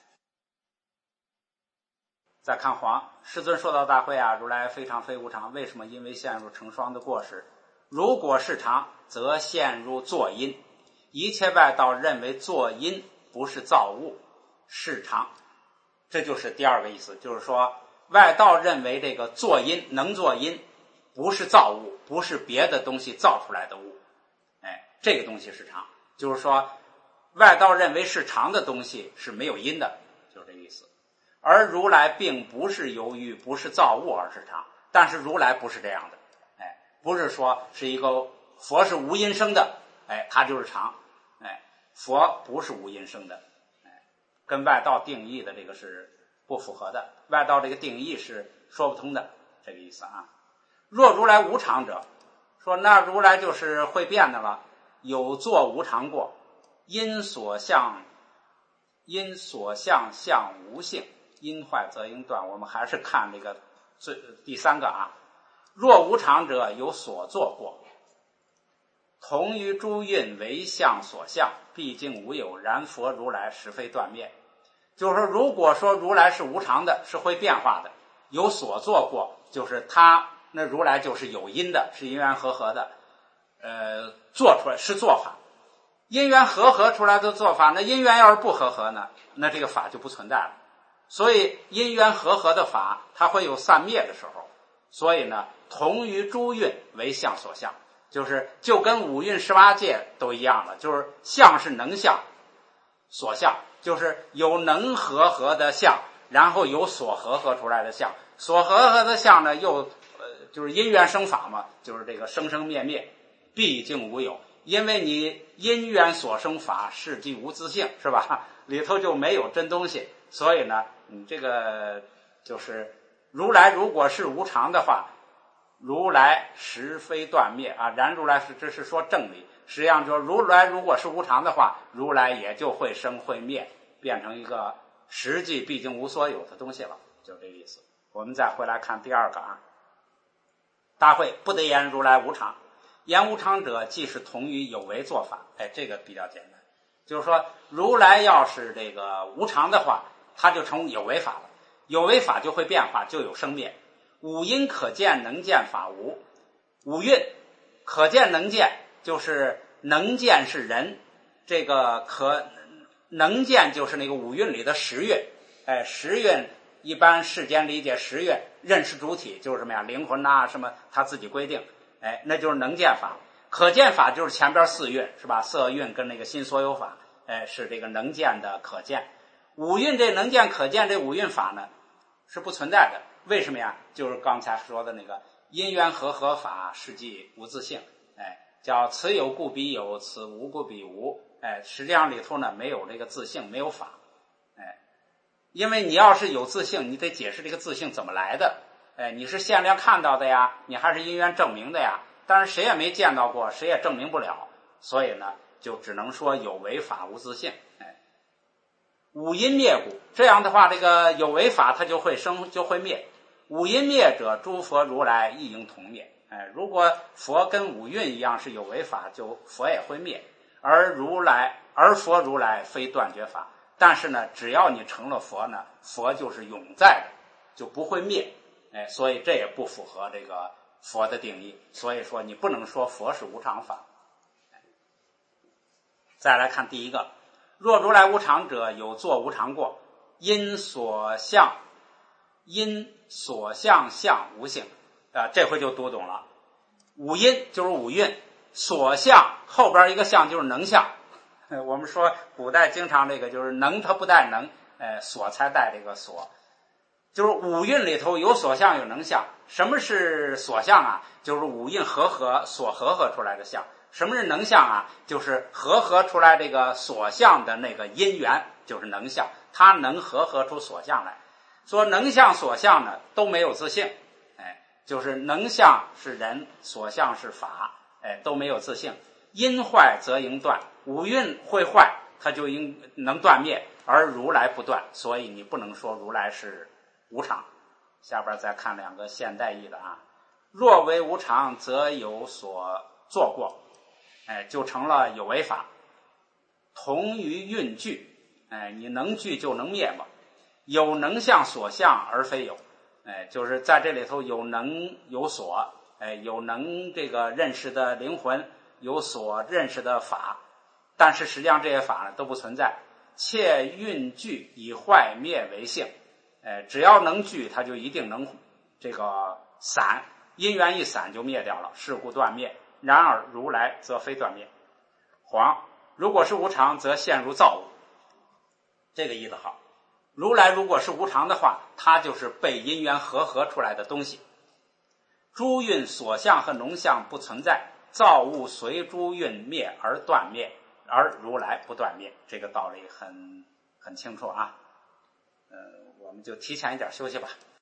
再看黄世尊说到大会啊，如来非常非无常，为什么？因为陷入成双的过失。如果是常，则陷入作因。一切外道认为作因不是造物，是常。这就是第二个意思，就是说外道认为这个作因能作因不是造物，不是别的东西造出来的物。哎，这个东西是常，就是说外道认为是常的东西是没有因的，就是这个意思。而如来并不是由于不是造物而是常，但是如来不是这样的。哎，不是说是一个佛是无因生的，哎，它就是常。哎，佛不是无因生的，哎，跟外道定义的这个是不符合的，外道这个定义是说不通的，这个意思啊。若如来无常者，说那如来就是会变的了，有作无常过，因所相因所相相无性，因坏则应断。我们还是看这个最第三个啊。若无常者，有所作过，同于诸蕴为相所相，毕竟无有，然佛如来实非断灭。就是说，如果说如来是无常的，是会变化的，有所作过，就是他那如来就是有因的，是因缘和合的，呃，做出来是做法。因缘和合出来的做法，那因缘要是不和合呢，那这个法就不存在了。所以因缘和合的法，它会有散灭的时候。所以呢，同于诸蕴为相所相，就是就跟五蕴十八界都一样了，就是相是能相所相，就是有能和合的相，然后有所和合出来的相，所和合的相呢，又呃就是因缘生法嘛，就是这个生生灭灭，毕竟无有。因为你因缘所生法，是即无自性，是吧？里头就没有真东西，所以呢，你这个就是如来如果是无常的话，如来实非断灭啊。然如来是这是说正理，实际上说如来如果是无常的话，如来也就会生会灭，变成一个实际毕竟无所有的东西了，就这个意思。我们再回来看第二个啊，大会不得言如来无常。言无常者，即是同于有为做法。哎，这个比较简单，就是说如来要是这个无常的话，它就成有为法了。有为法就会变化，就有生灭。五阴可见能见法无，五蕴可见能见，就是能见是人，这个可能见就是那个五蕴里的十蕴。哎，十蕴一般世间理解十蕴认识主体就是什么呀？灵魂呐、啊，什么他自己规定。哎，那就是能见法。可见法就是前边四蕴，是吧？色蕴跟那个心所有法，哎，是这个能见的可见。五蕴这能见可见这五蕴法呢， 是不存在的。为什么呀？就是刚才说的那个因缘和合法，实际无自性。哎，叫此有故彼有，此无故彼无。哎，实际上里头呢没有这个自性，没有法。哎，因为你要是有自性，你得解释这个自性怎么来的。哎，你是现量看到的呀，你还是因缘证明的呀？当然谁也没见到过，谁也证明不了。所以呢，就只能说有为法无自性。哎，五阴灭故，这样的话，这个有为法它就会生，就会灭。五阴灭者，诸佛如来亦应同灭。哎，如果佛跟五蕴一样是有为法，就佛也会灭。而如来，而佛如来非断绝法。但是呢，只要你成了佛呢，佛就是永在的，就不会灭。哎，所以这也不符合这个佛的定义。所以说，你不能说佛是无常法。再来看第一个，若如来无常者，有作无常过，因所相，因所相相无性。啊，这回就读懂了。五阴就是五蕴，所相后边一个相就是能相。我们说古代经常这个就是能它不带能，呃，所才带这个所。就是五蕴里头有所相有能相。什么是所相啊？就是五蕴合合所合合出来的相。什么是能相啊？就是合合出来这个所相的那个因缘，就是能相，它能合合出所相来。说能相所相呢都没有自性，哎，就是能相是人，所相是法，哎，都没有自性。因坏则应断，五蕴会坏，它就应能断灭，而如来不断，所以你不能说如来是无常。下边再看两个现代义的啊，若为无常，则有所作过。哎，就成了有为法，同于蕴聚。哎，你能聚就能灭嘛。有能相所相而非有。哎，就是在这里头有能有所，哎，有能这个认识的灵魂，有所认识的法，但是实际上这些法呢都不存在。切蕴聚以坏灭为性。哎，只要能聚，它就一定能这个散，因缘一散就灭掉了，是故断灭。然而如来则非断灭。黄，如果是无常，则陷入造物。这个意思好。如来如果是无常的话，它就是被因缘合合出来的东西。诸蕴所相和能相不存在，造物随诸蕴灭而断灭，而如来不断灭。这个道理很很清楚啊。呃，我们就提前一点休息吧。